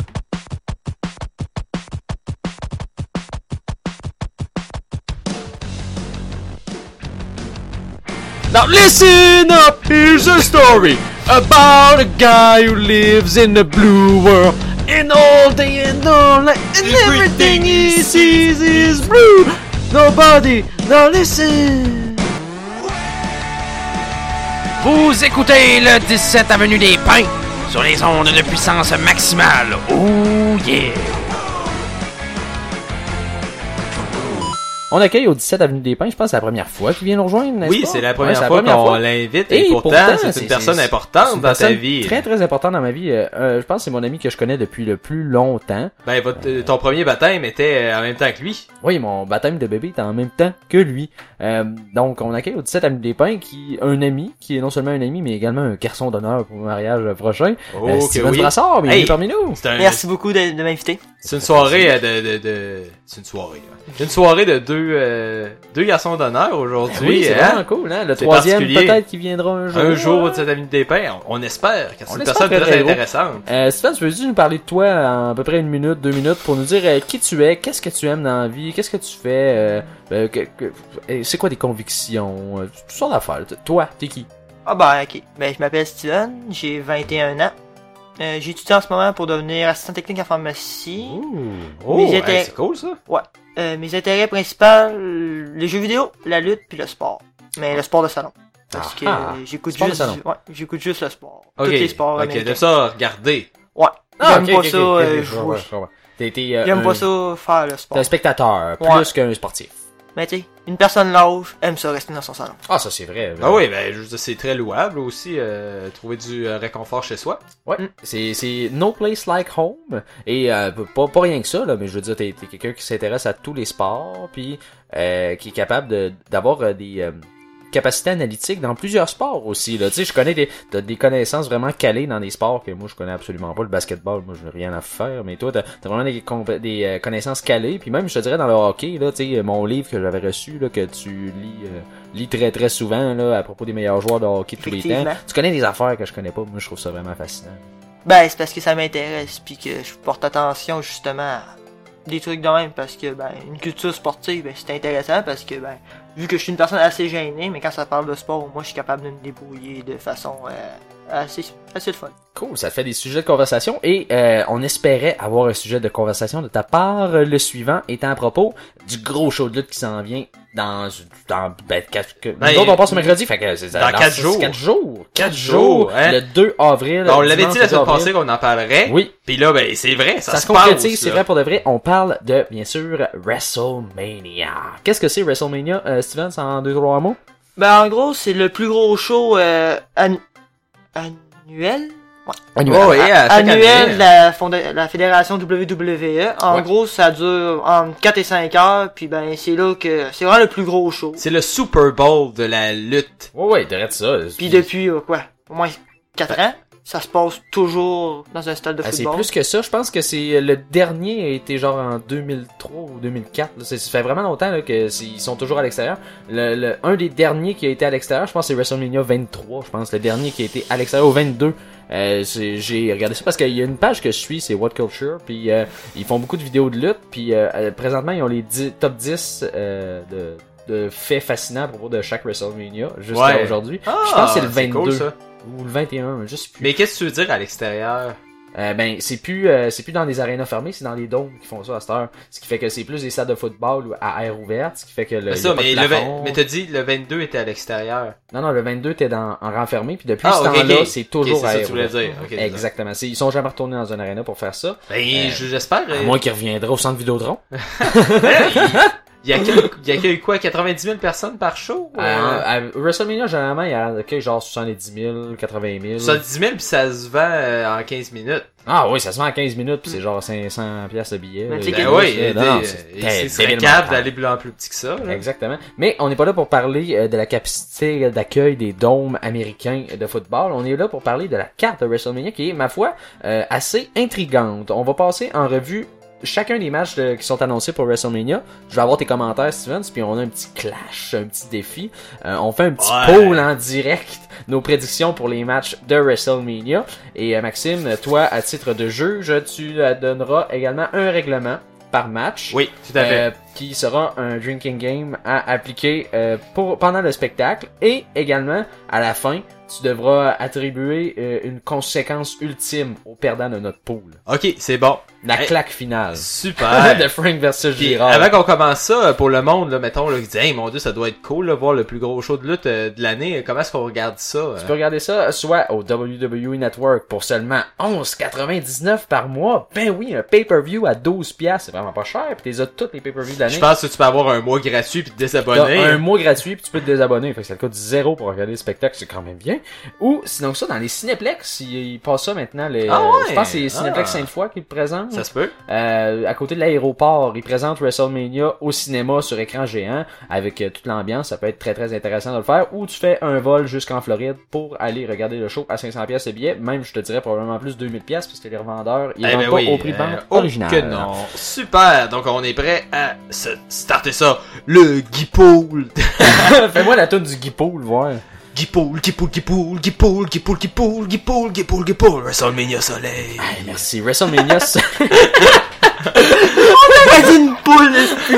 Now listen up, here's a story about a guy who lives in the blue world. And all day and all night, and everything he sees is blue. Nobody, now listen. Vous écoutez le dix-sept Avenue des Pins sur les ondes de puissance maximale. Oh yeah! On accueille au dix-sept Avenue des Pins, je pense que c'est la première fois qu'il vient nous rejoindre, n'est-ce Oui, pas? c'est la Ouais, première c'est fois qu'on fois. l'invite Et et, pourtant, pourtant, c'est c'est- une personne c'est- importante C'est une dans ta personne vie. Très très important dans ma vie. Euh, euh, je pense que c'est mon ami que je connais depuis le plus longtemps. Ben, votre, ton premier baptême était euh, en même temps que lui. Oui, mon baptême de bébé était en même temps que lui. Euh, donc on accueille au dix-sept Avenue des Pins qui un ami, qui est non seulement un ami, mais également un garçon d'honneur pour mon mariage prochain. Oh, Euh, que Steven oui. Brassard, bienvenue Hey. parmi nous. C'est un, Merci beaucoup de, de m'inviter. c'est une soirée euh, de, de, de, c'est une soirée, là. Une soirée de deux, euh, deux garçons d'honneur aujourd'hui, Oui, c'est hein. vraiment cool, hein. Le C'est troisième particulier. peut-être qui viendra un jour. Un jour de cette avenue des Pins, on, on espère que c'est On une l'espère personne très, très très intéressante. Euh, Stéphane, tu veux-tu nous parler de toi en à peu près une minute, deux minutes pour nous dire euh, qui tu es, qu'est-ce que tu aimes dans la vie, qu'est-ce que tu fais, euh, euh, que- que- euh, c'est quoi tes convictions, euh, toutes sortes d'affaires. T- Toi, t'es qui? Ah bah ok. Ben je m'appelle Steven, j'ai vingt et un ans. Euh, J'étudie en ce moment pour devenir assistant technique en pharmacie. Oh, Mais hey, j'étais- c'est cool ça. Euh, mes intérêts principaux, euh, les jeux vidéo, la lutte puis le sport. Mais le sport de salon. Parce Ah, que ah. j'écoute Sport de juste, salon. ouais, j'écoute juste le sport. Ok, Tous les sports ok, américains. de ça, regardez. Ouais. Ah, J'aime ok, pas ok, ça ok, ok, euh, je jouer. vois, je vois. T'es, t'es, euh, J'aime un- pas ça faire le sport. T'es un spectateur, plus Ouais. qu'un sportif. Mais tu sais, une personne lâche aime ça rester dans son salon. Ah, ça c'est vrai. Ah oui, ben, je veux dire, c'est très louable aussi, euh, trouver du euh, réconfort chez soi. Ouais, c'est c'est no place like home et euh, pas pas rien que ça là, mais je veux dire t'es t'es quelqu'un qui s'intéresse à tous les sports puis euh, qui est capable de d'avoir euh, des euh, capacités analytiques dans plusieurs sports aussi là. Tu sais, je connais des t'as des connaissances vraiment calées dans des sports que moi je connais absolument pas. Le basketball, moi je n'ai rien à faire, mais toi t'as t'as vraiment des compé- des euh, connaissances calées puis même je te dirais dans le hockey là, tu sais mon livre que j'avais reçu là que tu lis euh, lis très très souvent là à propos des meilleurs joueurs de hockey de tous les temps. Effectivement. Tu connais des affaires que je connais pas, moi je trouve ça vraiment fascinant. Ben, c'est parce que ça m'intéresse, puis que je porte attention justement à des trucs de même, parce que, ben, une culture sportive, ben, c'est intéressant, parce que, ben, vu que je suis une personne assez gênée, mais quand ça parle de sport, moi, je suis capable de me débrouiller de façon euh, assez, assez fun. Cool, ça te fait des sujets de conversation et euh, on espérait avoir un sujet de conversation de ta part. Le suivant étant à propos du gros show de lutte qui s'en vient dans dans ben, quatre, que, Ben, nous autres on passe au mercredi, fait que c'est dans quatre jours. quatre jours, Quatre jours, hein. le deux avril. Ben, on l'avait dimanche dit la deux semaine avril. passée qu'on en parlerait. Oui, Pis là, ben, c'est vrai, ça, ça se se passe. concrétise, c'est là. vrai pour de vrai. On parle de bien sûr WrestleMania. Qu'est-ce que c'est WrestleMania, euh, Steven, en deux trois mots? Ben, en gros, c'est le plus gros show euh, annu- annuel Annuel. Oh, ouais, à chaque annuel année. de la, fonda- la fédération W W E. En Ouais. gros, ça dure entre quatre et cinq heures, puis ben, c'est là que c'est vraiment le plus gros show. C'est le Super Bowl de la lutte. Ouais, ouais, direct ça. Puis depuis, euh, quoi, au moins quatre ans, ça se passe toujours dans un stade de Ah, c'est football. plus que ça. Je pense que c'est le dernier a été genre en deux mille trois ou deux mille quatre. Là. C'est- Ça fait vraiment longtemps là, que c'est- ils sont toujours à l'extérieur. Le, le un des derniers qui a été à l'extérieur, je pense que c'est WrestleMania vingt-trois. Je pense le dernier qui a été à l'extérieur au vingt-deux. Euh, c'est- j'ai regardé ça parce qu'il y a une page que je suis, c'est What Culture, puis euh, ils font beaucoup de vidéos de lutte, puis euh, euh, présentement ils ont les dix, top dix euh, de de faits fascinants à propos de chaque WrestleMania jusqu'à Ouais. aujourd'hui. Ah, je pense que c'est le c'est vingt-deux cool, ça. ou le vingt et un, je sais plus. Mais qu'est-ce que tu veux dire à l'extérieur? Euh, ben c'est plus euh, c'est plus dans des arénas fermées, c'est dans les dômes qui font ça à cette heure. Ce qui fait que c'est plus des stades de football à air ouverte, ce qui fait que le Mais y a ça, pas de mais, le plafond. vingt- mais t'as dit le vingt-deux était à l'extérieur. Non non, le vingt-deux t'es dans en rang fermé puis depuis Ah, ce ok, temps-là, ok. c'est toujours Ok, à c'est ça air que tu voulais ouvert. dire. Ok, c'est ça. Exactement. C'est- Ils sont jamais retournés dans une arena pour faire ça. Ben, Euh, je- j'espère. À euh, moins qu'ils reviendraient au centre Vidéotron. Il y accueille, il accueille quoi, quatre-vingt-dix mille personnes par show? Euh, à WrestleMania, généralement, il y a okay, genre soixante-dix mille, quatre-vingt mille. soixante-dix mille pis ça se vend euh, en quinze minutes. Ah oui, ça se vend en quinze minutes puis c'est genre cinq cents piastres le billet. Mais tu sais Ben que- oui, Euh, il non, non, il c'est serait débilement capable cher. d'aller plus en plus petit que ça. Là. Exactement. Mais on n'est pas là pour parler euh, de la capacité d'accueil des dômes américains de football. On est là pour parler de la carte de WrestleMania qui est, ma foi, euh, assez intrigante. On va passer en revue chacun des matchs de- qui sont annoncés pour WrestleMania. Je vais avoir tes commentaires, Stevens, puis on a un petit clash, un petit défi. Euh, on fait un petit Ouais. poll en direct, nos prédictions pour les matchs de WrestleMania. Et euh, Maxime, toi, à titre de juge, tu euh, donneras également un règlement par match. Oui, tout à fait. Euh, qui sera un drinking game à appliquer euh, pour pendant le spectacle et également à la fin tu devras attribuer euh, une conséquence ultime au perdant de notre pool. Ok, c'est bon. La Hey, claque finale Super. de Frank versus Puis, Girard. avant qu'on commence ça, pour le monde, là, mettons, là, qui dit, hey, mon dieu, ça doit être cool, là, voir le plus gros show de lutte euh, de l'année. Comment est-ce qu'on regarde ça? Tu euh? peux regarder ça soit au W W E Network pour seulement onze quatre-vingt-dix-neuf par mois. Ben oui, un pay-per-view à douze piastres, c'est vraiment pas cher. Puis t'es as toutes les pay-per-views de l'année. Je pense que tu peux avoir un mois gratuit puis te T'as désabonner. un mois gratuit puis tu peux te désabonner. Fait que ça te coûte zéro pour regarder le spectacle, c'est quand même bien. Ou sinon ça, dans les Cinéplex, ils, ils passent ça maintenant. Les, Ah ouais? Je pense que c'est Cinéplex Ah. Sainte-Foy qui le présente. Ça se peut. Euh, à côté de l'aéroport, ils présentent WrestleMania au cinéma sur écran géant avec euh, toute l'ambiance. Ça peut être très très intéressant de le faire. Ou tu fais un vol jusqu'en Floride pour aller regarder le show à cinq cents piastres le billet. Même, je te dirais probablement plus deux mille piastres parce que les revendeurs, ils Eh vendent ben pas oui, au prix de vente euh, oh original. que non. Super. Donc, on est prêt à se starter ça. Le Guy Pool. Fais-moi la toune du Guy Pool, voir. Guy Pool, Guy Pool, Guy Pool, Guy Pool, Guy Pool, Guy Pool, Guy Pool, Guy Pool, Guy Pool. WrestleMania Soleil. Hey, merci. WrestleMania, c'est- C'est une poule!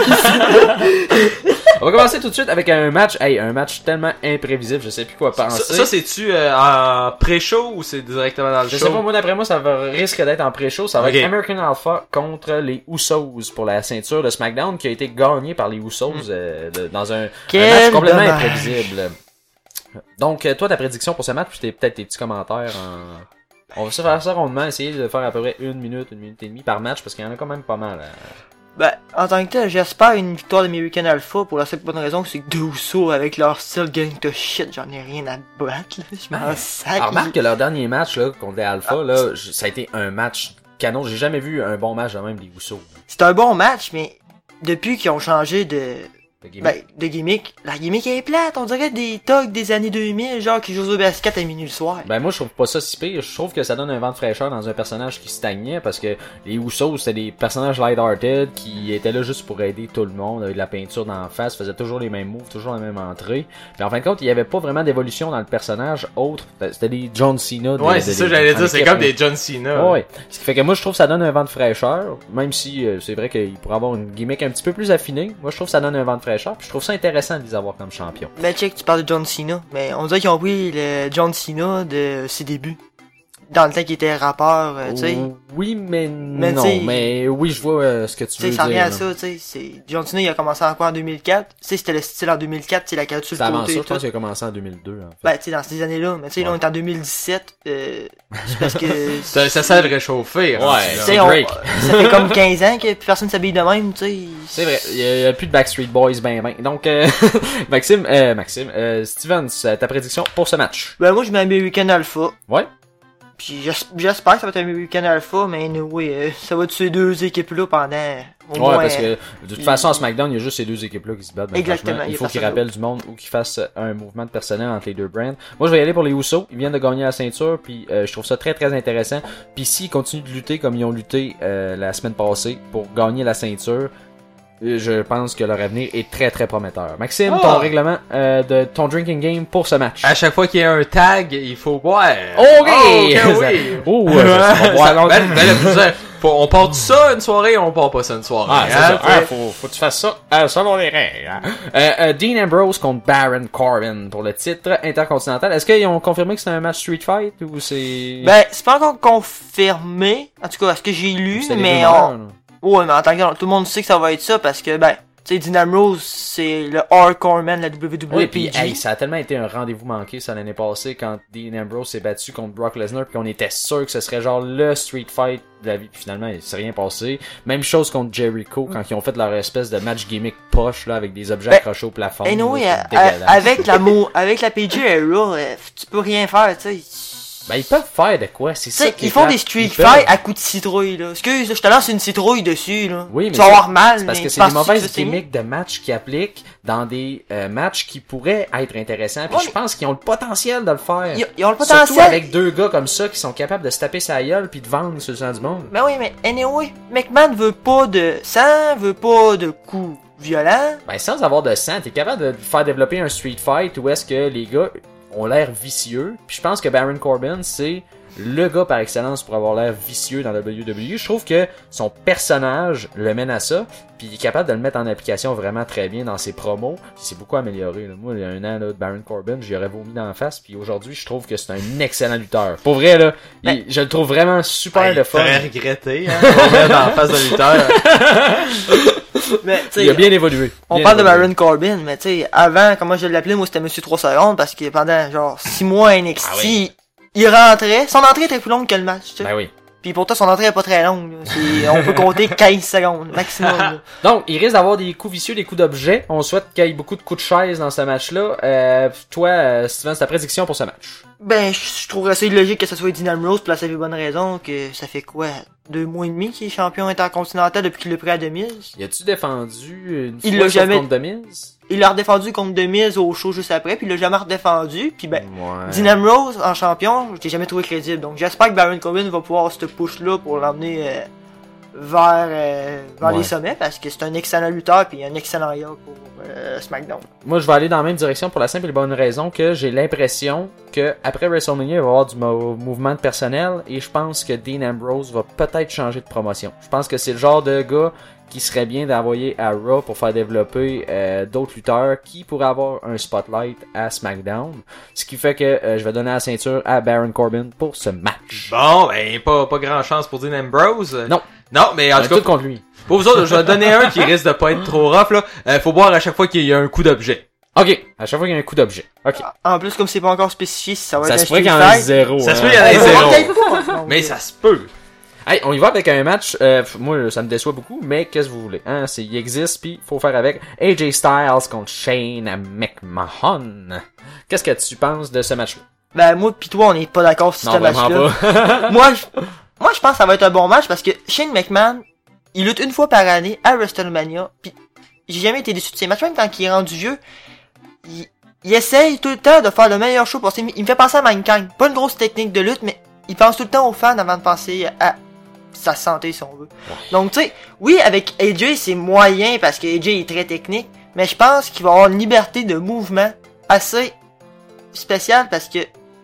On va commencer tout de suite avec un match, hey, un match tellement imprévisible, je sais plus quoi Ça, penser. ça, c'est-tu euh, en pré-show ou c'est directement dans le je show? sais pas, moi d'après moi, ça va, risque d'être en pré-show. Ça va Ok. être American Alpha contre les Usos pour la ceinture de SmackDown qui a été gagné par les Usos euh, de- dans un, un Quel match complètement dommage. imprévisible. Donc, euh, toi, ta prédiction pour ce match, puis t'es- peut-être tes petits commentaires en... On va se faire ça rondement, essayer de faire à peu près une minute, une minute et demie par match, parce qu'il y en a quand même pas mal. euh. Ben, en tant que tel, j'espère une victoire d'American Alpha pour la seule bonne raison que c'est que deux Usos avec leur style gang to shit, j'en ai rien à battre, là. Je m'en sac. Alors, remarque que leur dernier match, là, contre les Alpha, ah, là, j- ça a été un match canon. J'ai jamais vu un bon match de même des Usos. C'est un bon match, mais depuis qu'ils ont changé de... De gimmick. Ben, de gimmick, la gimmick est plate, on dirait des thugs des années deux mille, genre qui jouent au basket à minuit le soir. Ben moi je trouve pas ça si pire, je trouve que ça donne un vent de fraîcheur dans un personnage qui stagnait parce que les Usos c'était des personnages light-hearted qui étaient là juste pour aider tout le monde avec de la peinture d'en face, faisaient toujours les mêmes moves, toujours la même entrée. Puis en fin de compte, il y avait pas vraiment d'évolution dans le personnage autre, c'était des John Cena. Ouais, des, c'est des, ça des, j'allais dire, c'est équipe, comme mais... des John Cena. Ouais, ce qui fait que moi je trouve que ça donne un vent de fraîcheur, même si euh, c'est vrai qu'il pourrait avoir une gimmick un petit peu plus affinée. Moi je trouve que ça donne un vent de fraîcheur, puis je trouve ça intéressant de les avoir comme champions. Ben check, tu parles de John Cena, mais on dirait qu'ils ont pris le John Cena de ses débuts. Dans le temps qu'il était rappeur, euh, tu sais. Oui, mais, Mais non, t'sais- mais oui, je vois euh, ce que tu Tu veux sais, ça dire. revient à là. ça, tu sais. C'est... John Cena, il a commencé en quoi en deux mille quatre? Tu sais, c'était le style en deux mille quatre, tu sais, la carte sur C'est le avant côté ça, et je pense tout. qu'il a commencé en deux mille deux, en fait. Ben, tu sais, dans ces années-là. Mais tu sais, là, Ouais. on est en deux mille dix-sept, euh, c'est parce que... Ça, ça sert de réchauffer. hein, Ouais, là. Tu c'est sais, on- Drake. ça fait comme quinze ans que plus personne s'habille de même, tu sais. C'est vrai, il y, a, il y a plus de Backstreet Boys ben ben. Donc, euh, Maxime, euh, Maxime, euh, Stevens, ta prédiction pour ce match? Ben, moi, je mets American Alpha. Ouais? Puis j'es- j'espère que ça va être American Alpha, mais oui, euh, ça va être ces deux équipes-là pendant au Ouais, moins... parce que de toute façon, à SmackDown, il y a juste ces deux équipes-là qui se battent. ben, Exactement, franchement, il y Il a faut qu'ils personne rappellent du monde ou qu'ils fassent un mouvement de personnel entre les deux brands. Moi, je vais y aller pour les Usos. Ils viennent de gagner la ceinture, puis euh, je trouve ça très, très intéressant. Puis s'ils continuent de lutter comme ils ont lutté euh, la semaine passée pour gagner la ceinture, euh, je pense que leur avenir est très, très prometteur. Maxime, Ah. ton règlement euh, de ton drinking game pour ce match. À chaque fois qu'il y a un tag, il faut boire. OK! Oh, ok, oui. Oh, euh, ça, ça va boire Ça- longtemps. ben, ben, là, je veux dire, faut- on part de ça une soirée, on part pas ça une soirée. Ah, c'est hein, ça. tu sais. Ah, faut, faut que tu fasses ça euh, selon les règles. hein. Euh, euh, Dean Ambrose contre Baron Corbin pour le titre intercontinental. Est-ce qu'ils ont confirmé que c'est un match Street Fight ou c'est... Ben, c'est pas encore confirmé. En tout cas, ce que j'ai lu, c'est les mais rumeurs, on... là? Ouais, mais en tant que tel, tout le monde sait que ça va être ça parce que, ben, tu sais, Dean Ambrose, c'est le hardcore man de la W W E. Oui, puis P G. hey, ça a tellement été un rendez-vous manqué ça l'année passée quand Dean Ambrose s'est battu contre Brock Lesnar puis on était sûr que ce serait genre le Street Fight de la vie puis finalement il s'est rien passé. Même chose contre Jericho quand ils ont fait leur espèce de match gimmick poche là avec des objets Ben, accrochés au plafond. Anyway, là, à- c'est à- dégueulasse. avec la mo- avec la P G era, euh, tu peux rien faire, tu sais. Ben ils peuvent faire de quoi, c'est Tu ça sais, qui est ils font plate. des street Ils peuvent. fights à coups de citrouille, là. Excuse, là, je te lance une citrouille dessus, là. Oui, mais tu vas ça- avoir mal, c'est parce mais que tu c'est des penses-tu mauvaises que c'est mieux? gimmicks de matchs qui appliquent dans des euh, matchs qui pourraient être intéressants. Puis Ouais, je pense qu'ils ont le potentiel de le faire. Ils, ils ont le Surtout potentiel. avec deux gars comme ça qui sont capables de se taper sa gueule puis de vendre sur le sang du monde. Mais oui, mais anyway, McMahon veut pas de sang, veut pas de coups violents. Ben sans avoir de sang, t'es capable de faire développer un street fight où est-ce que les gars ont l'air vicieux. Puis je pense que Baron Corbin c'est le gars par excellence pour avoir l'air vicieux dans la W W E. Je trouve que son personnage le mène à ça, puis il est capable de le mettre en application vraiment très bien dans ses promos. Puis c'est beaucoup amélioré. Là. Moi, il y a un an là, de Baron Corbin, j'y aurais vomi dans la face, puis aujourd'hui, je trouve que c'est un excellent lutteur. Pour vrai, là, il- Ben, je le trouve vraiment super Ah, de il fun. ferait regretter, hein. On va mettre en face de lutteur. Mais, tu sais, Il a bien évolué. on Bien parle de évolué. Baron Corbin, mais tu sais, avant, comment je l'appelais, moi, c'était Monsieur trois secondes, parce que pendant, genre, six mois à N X T, Ah oui. il rentrait, son entrée était plus longue que le match, tu sais. Ben oui. Puis pourtant, son entrée est pas très longue, là. C'est- on peut compter quinze secondes, maximum, là. Donc, il risque d'avoir des coups vicieux, des coups d'objet. On souhaite qu'il y ait beaucoup de coups de chaise dans ce match-là. Euh, toi, euh, Steven, c'est ta prédiction pour ce match? Ben, je je trouverais ça illogique que ce soit Dean Ambrose, pour la simple et bonne raison que ça fait quoi, deux mois et demi qu'il est champion intercontinental depuis qu'il l'a pris à Demise. Y a-tu défendu une Il fois l'a sauf jamais- contre Demise? Il l'a redéfendu contre Demise au show juste après, puis il l'a jamais redéfendu, puis ben, Ouais. Dean Ambrose en champion, je l'ai jamais trouvé crédible. Donc j'espère que Baron Corbin va pouvoir avoir ce push-là pour l'emmener euh, vers, euh, vers Ouais. les sommets, parce que c'est un excellent lutteur puis un excellent heel pour euh, SmackDown. Moi, je vais aller dans la même direction pour la simple et bonne raison que j'ai l'impression que après WrestleMania, il va y avoir du mo- mouvement de personnel et je pense que Dean Ambrose va peut-être changer de promotion. Je pense que c'est le genre de gars qui serait bien d'envoyer à Raw pour faire développer euh, d'autres lutteurs qui pourraient avoir un spotlight à SmackDown. Ce qui fait que euh, je vais donner la ceinture à Baron Corbin pour ce match. Bon, ben, pas, pas grand chance pour Dean Ambrose. Non. Non, mais en On est tout tous cas, contre lui. pour vous autres, je vais donner un qui risque de pas être trop rough, là. Euh, faut boire à chaque fois qu'il y a un coup d'objet. Ok, à chaque fois qu'il y a un coup d'objet. Ok. En plus, comme c'est pas encore spécifié si ça va Ça être se un pourrait street qu'il y en ait fight, zéro. Ça se hein. peut qu'il y en ait on va zéro. voir peut-être pas, donc, Mais euh, ça se peut. Hey, on y va avec un match, euh, moi ça me déçoit beaucoup, mais qu'est-ce que vous voulez, hein, c'est, il existe pis faut faire avec. A J Styles contre Shane McMahon. Qu'est-ce que tu penses de ce match-là? Ben, moi pis toi, on est pas d'accord sur Non, ce vraiment match-là. pas. moi, je, moi, je pense que ça va être un bon match parce que Shane McMahon, il lutte une fois par année à WrestleMania pis j'ai jamais été déçu de ses matchs, même quand il est rendu vieux. Il, il essaye tout le temps de faire le meilleur show possible. Il me fait penser à Mankind. Pas une grosse technique de lutte, mais il pense tout le temps aux fans avant de penser à sa santé, si on veut. Donc, tu sais, oui, avec A J, c'est moyen parce que A J est très technique, mais je pense qu'il va avoir une liberté de mouvement assez spéciale parce que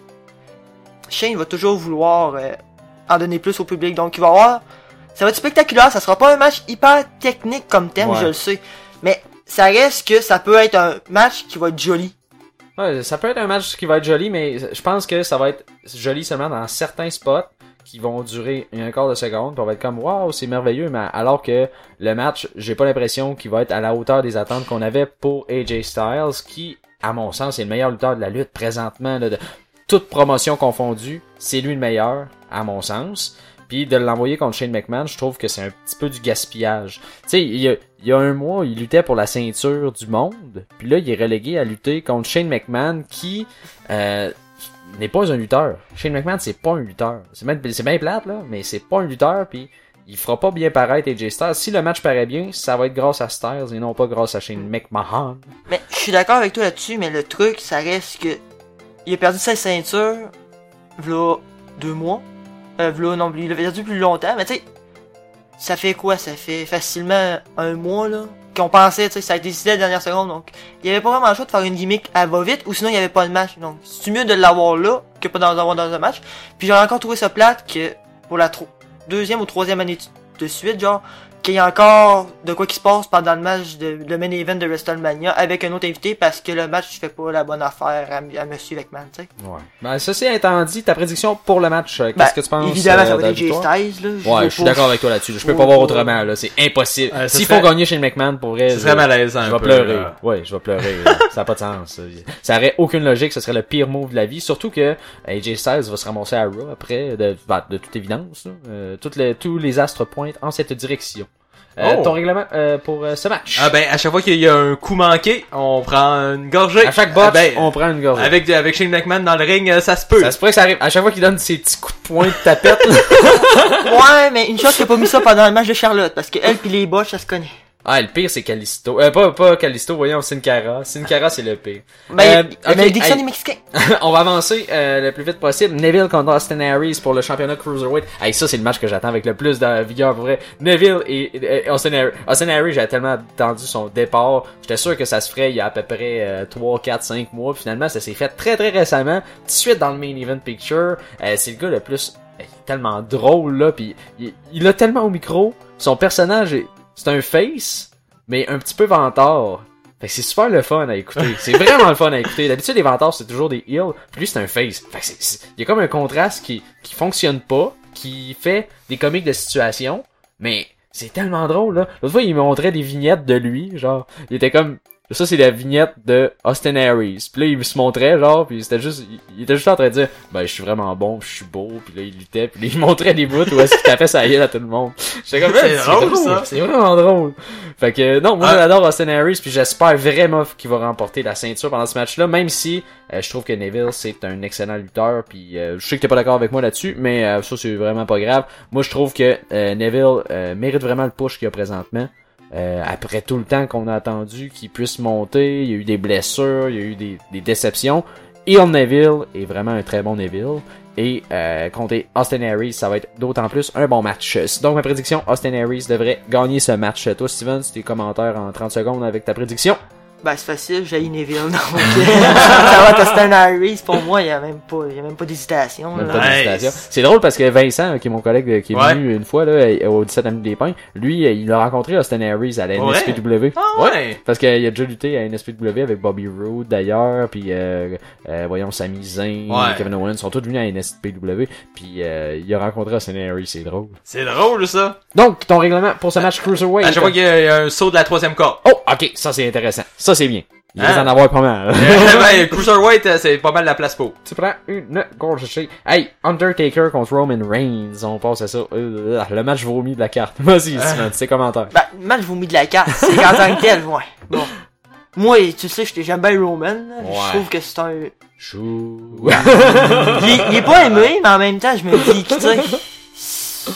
Shane va toujours vouloir euh, en donner plus au public. Donc, il va avoir... Ça va être spectaculaire, ça sera pas un match hyper technique comme thème, Ouais. je le sais. Mais ça reste que ça peut être un match qui va être joli. Ouais, ça peut être un match qui va être joli, mais je pense que ça va être joli seulement dans certains spots qui vont durer un quart de seconde, puis on va être comme waouh, c'est merveilleux, mais alors que le match, j'ai pas l'impression qu'il va être à la hauteur des attentes qu'on avait pour A J Styles, qui, à mon sens, est le meilleur lutteur de la lutte présentement, là, de toute promotion confondue, c'est lui le meilleur, à mon sens. Puis de l'envoyer contre Shane McMahon, je trouve que c'est un petit peu du gaspillage. Tu sais, il y a, il y a un mois, il luttait pour la ceinture du monde, puis là, il est relégué à lutter contre Shane McMahon, qui euh, n'est pas un lutteur. Shane McMahon, c'est pas un lutteur. C'est bien, c'est bien plate, là, mais c'est pas un lutteur, puis il fera pas bien paraître A J Styles. Si le match paraît bien, ça va être grâce à Styles et non pas grâce à Shane McMahon. Mais je suis d'accord avec toi là-dessus, mais le truc, ça reste que il a perdu sa ceinture v'là deux mois. Euh, v'là, non, il l'a perdu plus longtemps, mais tu sais, ça fait quoi? Ça fait facilement un mois, là, qu'on pensait, tu sais, ça a été décidé à la dernière seconde, donc il y avait pas vraiment le choix de faire une gimmick à va-vite, ou sinon il y avait pas de match, donc c'est mieux de l'avoir là, que pas d'en avoir dans un match. Puis j'ai encore trouvé ça plate que, pour la tro- deuxième ou troisième année de suite, genre, qu'il y a encore de quoi qui se passe pendant le match de le main event de WrestleMania avec un autre invité parce que le match fait pas la bonne affaire à, à Monsieur McMahon, tu sais. Ouais. Ben, ceci étant dit, ta prédiction pour le match, qu'est-ce Ben, que tu penses? évidemment, euh, ça de va la être A J victoire? Styles, là. Ouais, veux je suis pas- d'accord avec toi là-dessus. Je peux Oh, pas voir oh. autrement, là. C'est impossible. Euh, ça S'il serait- faut gagner Shane McMahon, pour vrai, Ce serait malaisant je un vais peu, pleurer. là. Ouais, je vais pleurer. là. Ça n'a pas de sens. Ça aurait aucune logique. Ce serait le pire move de la vie. Surtout que A J Styles va se ramasser à Raw après, de, ben, de toute évidence. Là. Euh, toutes les, tous les astres pointent en cette direction. Euh, Oh. Ton règlement euh, pour euh, ce match. Ah ben, à chaque fois qu'il y a un coup manqué, on prend une gorgée. À chaque botch, Ah ben, on prend une gorgée. Avec, avec Shane McMahon dans le ring, euh, ça se peut. Ça se pourrait que ça arrive. À chaque fois qu'il donne ses petits coups de poing de tapette, là. Ouais, mais une chose qui a pas mis ça pendant le match de Charlotte, parce que elle pis les botches, ça se connaît. Ah, le pire, c'est Kalisto. Euh, pas, pas Kalisto, voyons, Sin Cara. Sin Cara, c'est le pire. Ben, Euh, la ok, malédiction hey. des Mexicains. On va avancer euh, le plus vite possible. Neville contre Austin Harris pour le championnat Cruiserweight. Hey, ça, c'est le match que j'attends avec le plus de vigueur, pour vrai. Neville et, et Austin Harris. Austin Harris, j'avais tellement attendu son départ. J'étais sûr que ça se ferait il y a à peu près euh, trois, quatre, cinq mois. Puis finalement, ça s'est fait très, très récemment. Tout de suite dans le main event picture. Euh, c'est le gars le plus... euh, tellement drôle, là. Puis il, il a tellement au micro. Son personnage, est, c'est un face... mais un petit peu vantard. Fait que c'est super le fun à écouter. C'est vraiment le fun à écouter. D'habitude, les vantards, c'est toujours des heels. Puis lui, c'est un face. Fait que c'est, c'est, il y a comme un contraste qui, qui fonctionne pas, qui fait des comiques de situation, mais c'est tellement drôle, là. L'autre fois, il me montrait des vignettes de lui, genre, il était comme, ça, c'est la vignette de Austin Harris. Puis là, il se montrait, genre, puis c'était juste, il, il était juste en train de dire, ben, je suis vraiment bon, je suis beau, puis là, il luttait, puis là, il montrait des bouts où est-ce qu'il tapait sa gueule à tout le monde. J'étais comme, C'est c'est drôle, drôle, ça. c'est vraiment drôle. Fait que, non, moi, Ah. j'adore Austin Harris, puis j'espère vraiment qu'il va remporter la ceinture pendant ce match-là, même si, euh, je trouve que Neville, c'est un excellent lutteur, puis euh, je sais que t'es pas d'accord avec moi là-dessus, mais euh, ça, c'est vraiment pas grave. Moi, je trouve que euh, Neville euh, mérite vraiment le push qu'il a présentement. Euh, après tout le temps qu'on a attendu qu'il puisse monter, il y a eu des blessures, il y a eu des, des déceptions. Ian Neville est vraiment un très bon Neville. Et euh, contre Austin Harris, ça va être d'autant plus un bon match. Donc ma prédiction, Austin Harris devrait gagner ce match. Toi, Steven, tes commentaires en trente secondes avec ta prédiction. Ben, c'est facile, j'ai Neville, donc, ça va être Austin Harris, pour moi, il y a même pas, il y a même pas d'hésitation, Même là. pas Nice. d'hésitation. C'est drôle parce que Vincent, qui est mon collègue qui est Ouais. venu une fois là au dix-sept Avenue des Pins, lui, il a rencontré Austin Harris à la Ouais. N S P W. Ah ouais. Parce qu'il a déjà lutté à N S P W avec Bobby Roode d'ailleurs, puis euh, euh, voyons Sami Zayn, Ouais. Kevin Owens sont tous venus à N S P W, puis euh, il a rencontré Austin Harris, c'est drôle. C'est drôle, ça. Donc ton règlement pour ce match Cruiserweight. À chaque fois qu'il y a un saut de la troisième corde. Oh, ok, ça c'est intéressant. Ça c'est bien. Il risque d'en avoir pas mal. Ben, Cruiserweight, c'est pas mal la place pour. Tu prends une gorgée. Hey, Undertaker contre Roman Reigns. On passe à ça. Euh, le match vomi de la carte. Vas-y, Steven, tes commentaires. Ben, match vomi de la carte, c'est en tant que tel, ouais. Bon. Moi, tu sais, j'aime bien Roman. Ouais. Je trouve que c'est un... Chou. il, est, il est pas aimé, mais en même temps, je me dis que, tu sais,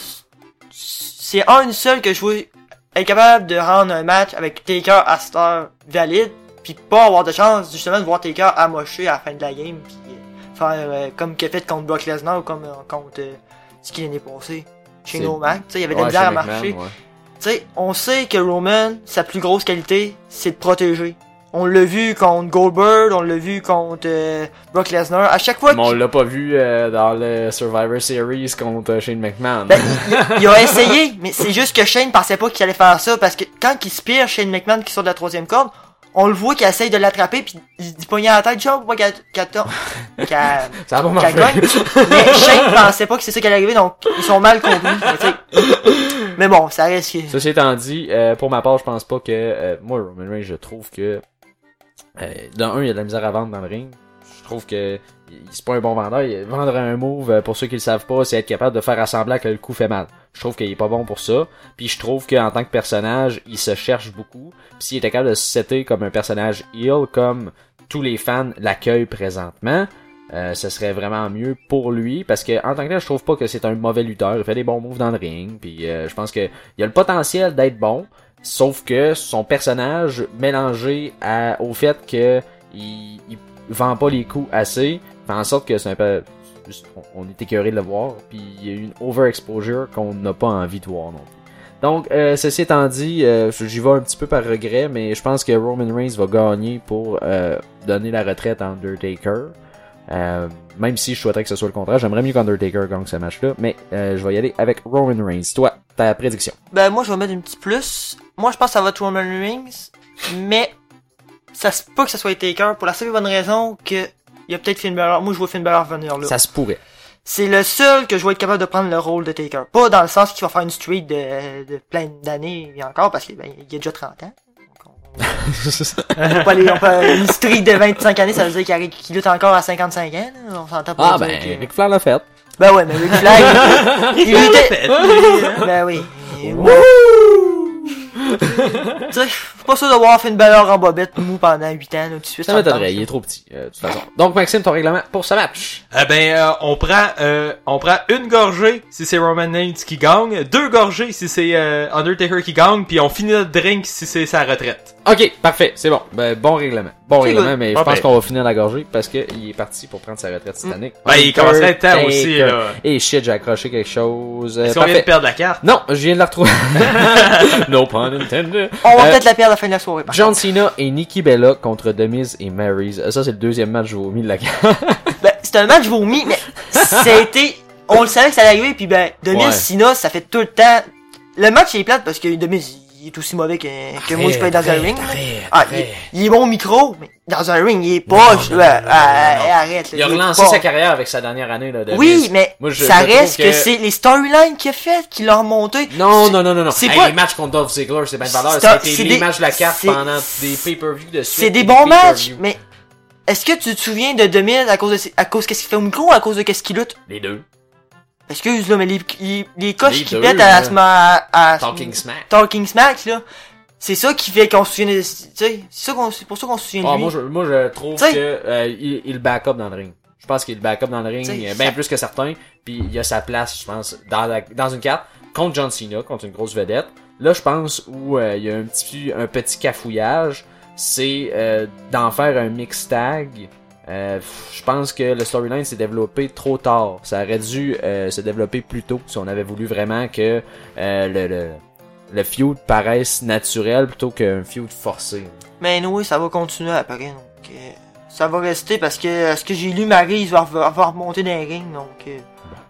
c'est un seul que je veux être capable de rendre un match avec Taker à cette heure valide, pis pas avoir de chance, justement, de voir Taker amocher à la fin de la game, pis euh, faire euh, comme qu'il a fait contre Brock Lesnar ou comme euh, contre euh, ce qu'il l'année passée chez C'est- No Mac. Tu sais, il y avait de la Ouais, misère à chez McMahon, marcher. ouais. Tu sais, on sait que Roman, sa plus grosse qualité, c'est de protéger. On l'a vu contre Goldberg, on l'a vu contre euh, Brock Lesnar. À chaque fois Mais on qu'il l'a pas vu euh, dans le Survivor Series contre euh, Shane McMahon. ben, il, il a essayé, mais c'est juste que Shane pensait pas qu'il allait faire ça, parce que quand il spire Shane McMahon qui sort de la troisième corde, on le voit qu'il essaye de l'attraper, pis il dit pogner à la tête, genre, pour qu'elle qu'elle tombe, qu'elle Ça a pas qu'elle marché. gagne. Mais Shane pensait pas que c'est ça qui allait arriver, donc ils sont mal compris. Mais, tu sais, mais bon, ça reste que... Ceci étant dit, euh, pour ma part, je pense pas que... euh, moi, Roman Reigns, je trouve que... Euh, dans un, il y a de la misère à vendre dans le ring. Je trouve que il- c'est pas un bon vendeur. Il- Vendre un move, euh, pour ceux qui le savent pas, c'est être capable de faire assembler que le coup fait mal. Je trouve qu'il est pas bon pour ça. Puis je trouve qu'en tant que personnage, il se cherche beaucoup. Puis s'il était capable de se setter comme un personnage heel, comme tous les fans l'accueillent présentement, euh, ce serait vraiment mieux pour lui. Parce que en tant que tel, je trouve pas que c'est un mauvais lutteur. Il fait des bons moves dans le ring. Puis euh, je pense que il a le potentiel d'être bon. Sauf que son personnage mélangé à, au fait que il, il vend pas les coups assez, fait en sorte que c'est un peu, juste, on, on est écœuré de le voir, puis il y a une overexposure qu'on n'a pas envie de voir non plus. Donc, euh, ceci étant dit, euh, j'y vais un petit peu par regret, mais je pense que Roman Reigns va gagner pour euh, donner la retraite à Undertaker. Euh, même si je souhaiterais que ce soit le contraire, j'aimerais mieux qu'Undertaker gagne ce match-là, mais euh, je vais y aller avec Roman Reigns. Toi, ta prédiction? Ben, moi, je vais mettre une petite plus. Moi, je pense que ça va être Roman Reigns, mais ça se peut que ça soit Taker pour la seule bonne raison que il y a peut-être Finn Balor. Moi, je vois Finn Balor venir là. Ça se pourrait. C'est le seul que je vais être capable de prendre le rôle de Taker. Pas dans le sens qu'il va faire une streak de, de plein d'années et encore, parce qu'il ben, il a déjà trente ans. Donc, on, on peut pas aller, on peut, une streak de vingt-cinq années, ça veut dire qu'il arrête- qu'il lutte encore à cinquante-cinq ans. Là. On s'entend pas. Ah dire ben, que- Ric Flair l'a fait. Ben ouais, mais Ric Flair, il, il luttait. Ben oui. Et- Tu sais, je suis pas sûr de voir Finn Balor en bobette mou pendant huit ans, là, tout de suite. Ça me m'étonnerait, tente, il est trop petit, euh, de toute façon. Donc, Maxime, ton règlement pour ce match? Eh ben, euh, on prend, euh, on prend une gorgée si c'est Roman Reigns qui gagne, deux gorgées si c'est euh, Undertaker qui gagne, puis on finit notre drink si c'est sa retraite. Ok, parfait, c'est bon. Ben, bon règlement. Bon C'est règlement, good. mais je Bon, pense ben. qu'on va finir la gorgée parce que il est parti pour prendre sa retraite cette année. Ben, il commencerait à être temps aussi, là. Et shit, j'ai accroché quelque chose. Euh, Est-ce qu'on vient de parfait. perdre la carte? Non, je viens de la retrouver. No pun intended. On va Euh, peut-être la perdre à la fin de la soirée. par John Cena et Nikki Bella contre The Miz et Maryse. Euh, Ça, c'est le deuxième match vomi de la carte. Ben, c'est un match vomi, mais ça a été, on le savait que ça allait arriver, puis ben, Demis Ouais. Sina, ça fait tout le temps, le match il est plate parce que Demis, il est aussi mauvais que, que moi je peux être dans un ring. Ah, il, il est bon au micro, mais dans un ring, il est poche, là. Ah, arrête, là, Il a est relancé pas- sa carrière avec sa dernière année, là, de Oui, Miz. mais Moi, je- ça je trouve reste que, que- c'est les storylines qu'il a fait qui l'ont remonté. Non, C'est- non, non, non, non. c'est Hey, pas- les matchs contre Dolph Ziggler, c'est bien de valeur. C'est- Ça a été c'est les des- matchs de la carte c'est- pendant des pay-per-views de suite. C'est des et bons matchs, pay-per-views. mais est-ce que tu te souviens de Demis à cause de, ses- à cause qu'est-ce qu'il fait au micro ou à cause de qu'est-ce qu'il lutte? Les deux. Excuse, là, mais les, les, les coches Les qui deux, pètent à, là. ce à, à, Talking Smack. Talking Smack, là, c'est ça qui fait qu'on se souvient de, tu sais, c'est ça qu'on, c'est pour ça qu'on se souvient de Ah, lui. moi, je, moi, je trouve T'sais- que euh, il, il back up dans le ring. Je pense qu'il back up dans le ring T'sais, euh, bien ça- plus que certains. Puis il a sa place, je pense, dans, la, dans une carte contre John Cena, contre une grosse vedette. Là, je pense où euh, il y a un petit un petit cafouillage, c'est euh, d'en faire un mix tag. Euh, je pense que le storyline s'est développé trop tard. Ça aurait dû euh, se développer plus tôt si on avait voulu vraiment que euh, le, le le feud paraisse naturel plutôt qu'un feud forcé. Mais oui, ça va continuer après, donc, euh, ça va rester parce que, ce que j'ai lu, Maryse va, va, va remonter dans les rings, donc, euh,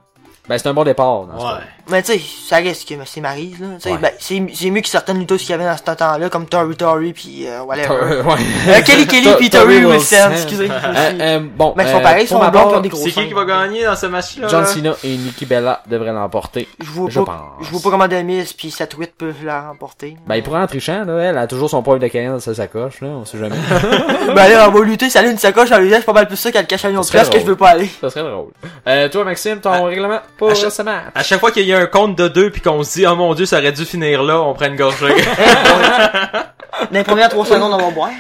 Ben, c'est un bon départ, dans ce Ouais. cas. Mais tu sais, ça reste que c'est Maryse, là. Tu sais, Ouais. ben, c'est, c'est mieux que certaines lutteuses qu'il y avait dans ce temps-là, comme Tori Tori pis euh, whatever. Euh, ouais. Euh, Kelly Kelly pis Tori Tori Wilson. Wilson, excusez. Euh, euh, bon, Mais ils sont euh, pareils, ils pour sont ma blonds part, pis ont des gros C'est qui seins. qui va gagner dans ce match-là? John là? Cena et Nikki Bella devraient l'emporter. Je vois Je pas, pense. je vois pas comment Demise pis Seth Witt peuvent la remporter. Ben, il pourrait en trichant, là. Elle a toujours son poivre de cayenne dans sa sacoche, là. On sait jamais. Ben là, on va lutter, ça a une sacoche, en lui c'est pas mal plus ça qu'elle cache à une autre serait place que drôle. je veux pas aller. Ça serait drôle. Euh, toi, Maxime, ton À- règlement pour à chaque- ce match. À chaque fois qu'il y a un compte de deux puis qu'on se dit, oh mon dieu, ça aurait dû finir là, on prend une gorgée. Dans les premières trois secondes, on va boire.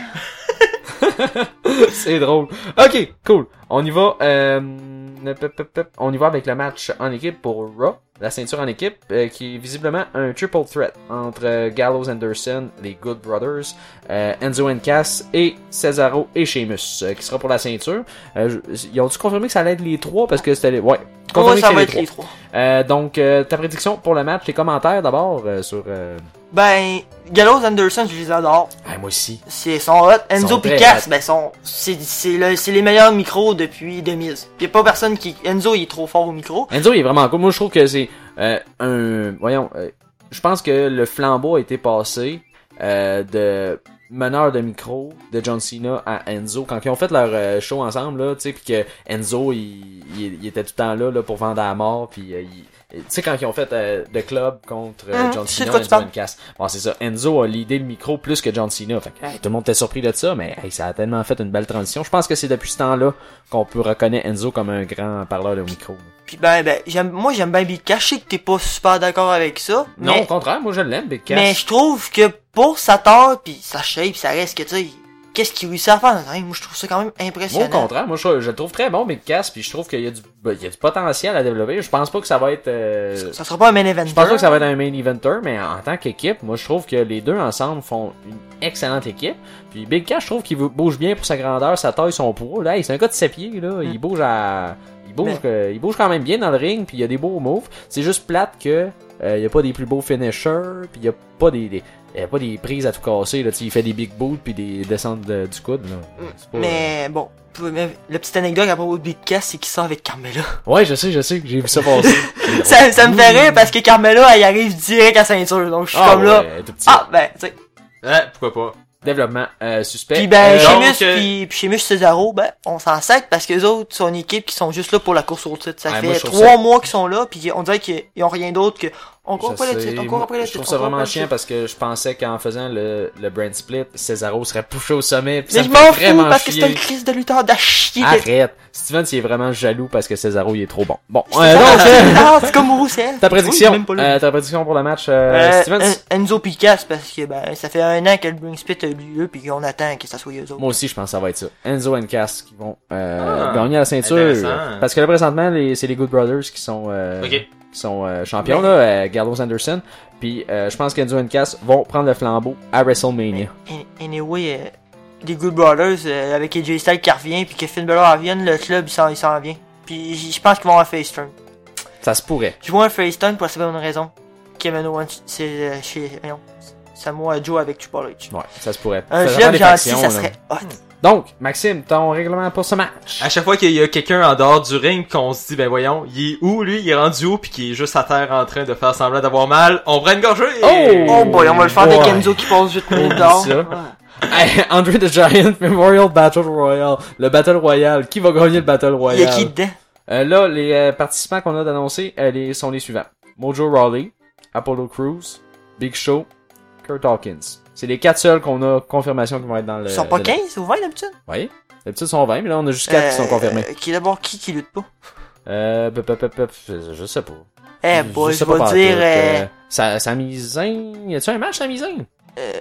C'est drôle. Ok, cool. On y va. Euh, pep, pep, pep. On y va avec le match en équipe pour Raw. La ceinture en équipe, euh, qui est visiblement un triple threat entre euh, Gallows Anderson, les Good Brothers, euh, Enzo and Cass et Cesaro et Sheamus, euh, qui sera pour la ceinture. Euh, je- ils ont-tu confirmé que ça allait être les trois parce que c'était les... Ouais. Confirmé Ouais, que ça c'était va les être les trois. trois. Euh, donc, euh, ta prédiction pour le match, les commentaires d'abord euh, sur... Euh... Ben, Gallows Anderson, je les adore. Ah, moi aussi. C'est son hot. Enzo Sont pis très Cass, hot. ben, sont, c'est, c'est, le, c'est les meilleurs micros depuis Demise. Y'a pas personne qui, Enzo, il est trop fort au micro. Enzo, il est vraiment cool. Moi, je trouve que c'est euh, un... Voyons, euh, je pense que le flambeau a été passé euh, de meneur de micro de John Cena à Enzo. Quand ils ont fait leur euh, show ensemble, là, tu sais, pis que Enzo, il, il, il était tout le temps là, là pour vendre à la mort, pis euh, il... Tu sais, quand ils ont fait euh, The Club contre euh, Hum, John je sais Cena, de quoi tu Enzo parles. and Cass. Bon, c'est ça. Enzo a leadé le micro plus que John Cena. Fait que, hey, tout le monde était surpris de ça, mais hey, ça a tellement fait une belle transition. Je pense que c'est depuis ce temps-là qu'on peut reconnaître Enzo comme un grand parleur de micro. Pis ben, ben, j'aime, moi, j'aime bien Big Cass. Je sais que t'es pas super d'accord avec ça. Non, mais, au contraire, moi je l'aime, Big Cass. mais je trouve que pour sa taille pis sa shape, ça reste que, tu sais, qu'est-ce qu'il réussit à faire dans le ring? Moi, je trouve ça quand même Moi, impressionnant. au contraire, moi, je, je le trouve très bon, Big Cass, puis je trouve qu'il y a du, ben, il y a du potentiel à développer. Je pense pas que ça va être, euh, Ça sera pas un main eventer. je pense pas que ça va être un main eventer, mais en tant qu'équipe, moi, je trouve que les deux ensemble font une excellente équipe. Puis Big Cass, je trouve qu'il bouge bien pour sa grandeur, sa taille, son poids. Là, hey, c'est un gars de sept pieds, là. Il bouge à, il bouge, Mais- euh, il bouge quand même bien dans le ring, puis il y a des beaux moves. C'est juste plate que, euh, il y a pas des plus beaux finishers, puis il y a pas des, des il y a pas des prises à tout casser, là. Tu sais, il fait des big boots puis des descentes de- du coude, là. C'est pas- Mais bon, pour- mais la petite anecdote à propos de Big Cass, c'est qu'il sort avec Carmella. Ouais, je sais, je sais, j'ai vu ça passer. ça, ça me fait rire parce que Carmella, elle arrive direct à ceinture. Donc je suis Ah, comme là. ouais, tout petit. Ah, ben, tu sais. Ouais, pourquoi pas. Développement euh, suspect. Pis ben, Euh, Sheamus donc, euh, pis, pis Sheamus Cesaro, ben, on s'en sac parce que les autres sont une équipe qui sont juste là pour la course au titre. Ça Ouais, moi, fait je trouve trois ça- mois qu'ils sont là pis on dirait qu'ils ont rien d'autre que, on court je après le sais, titre, on court moi, après le je titre. trouve ça on court vraiment après le chiant titre. parce que je pensais qu'en faisant le, le brand split, Cesaro serait poussé au sommet. Pis Mais ça je me fait m'en vraiment fous parce que c'est chier. une crise de lutteur d'achier. Arrête. Steven, il est vraiment jaloux parce que Cesaro, il est trop bon. Bon, euh, donc, euh, Ah, c'est comme Rousseff. ta prédiction, Oui, même pas là. euh, ta prédiction pour le match, euh, Euh, Steven? En- Enzo Picas parce que ben ça fait un an que le Bring Split a eu lieu puis on attend que ça soit eux autres. Moi aussi, je pense que ça va être ça. Enzo and Cass qui vont euh, Ah, gagner la ceinture. intéressant. Parce que là, présentement, les, c'est les Good Brothers qui sont, euh, Ok. qui sont euh, champions, là, euh, Gallows Anderson. Puis euh, je pense qu'Enzo and Cass vont prendre le flambeau à WrestleMania. An- Anyway, euh, les Good Brothers euh, avec A J Styles qui revient puis que Finn Balor revienne, le club il s'en, il s'en vient. Puis j- je pense qu'ils vont avoir un face turn. Ça se pourrait. Je vois un face turn pour la simple raison. Kevin Owens c'est euh, chez voyons, Samoa Joe avec Triple H. Ouais, ça se pourrait. Un Ça dépend club des gentil, factions, ça là. serait hot. Donc, Maxime, ton règlement pour ce match. À chaque fois qu'il y a quelqu'un en dehors du ring qu'on se dit, ben voyons, il est où lui, il est rendu où, puis qu'il est juste à terre en train de faire semblant d'avoir mal, on prend une gorgée! Oh boy, on va le faire Ouais. avec Enzo qui passe huit minutes Oublie dehors. ça. Ouais. Hey, Andre the Giant Memorial Battle Royale. Le Battle Royale. Qui va gagner le Battle Il y Royale? a qui dedans? Euh, là, les euh, participants qu'on a d'annoncer euh, les, sont les suivants. Mojo Rawley, Apollo Crews, Big Show, Kurt Hawkins. C'est les quatre seuls qu'on a confirmation qui vont être dans le... Ils sont pas le- quinze ou vingt d'habitude? Oui. D'habitude, ils sont vingt, mais là, on a juste quatre qui sont confirmés. Euh, Qui d'abord qui qui lutte pas? Euh, pep, pep, pep, pep, je sais pas. Eh boy, je sais pas vais pantoute, dire... euh, Euh, Sa- Sami Zayn, y a-tu un match Sami Zayn? euh,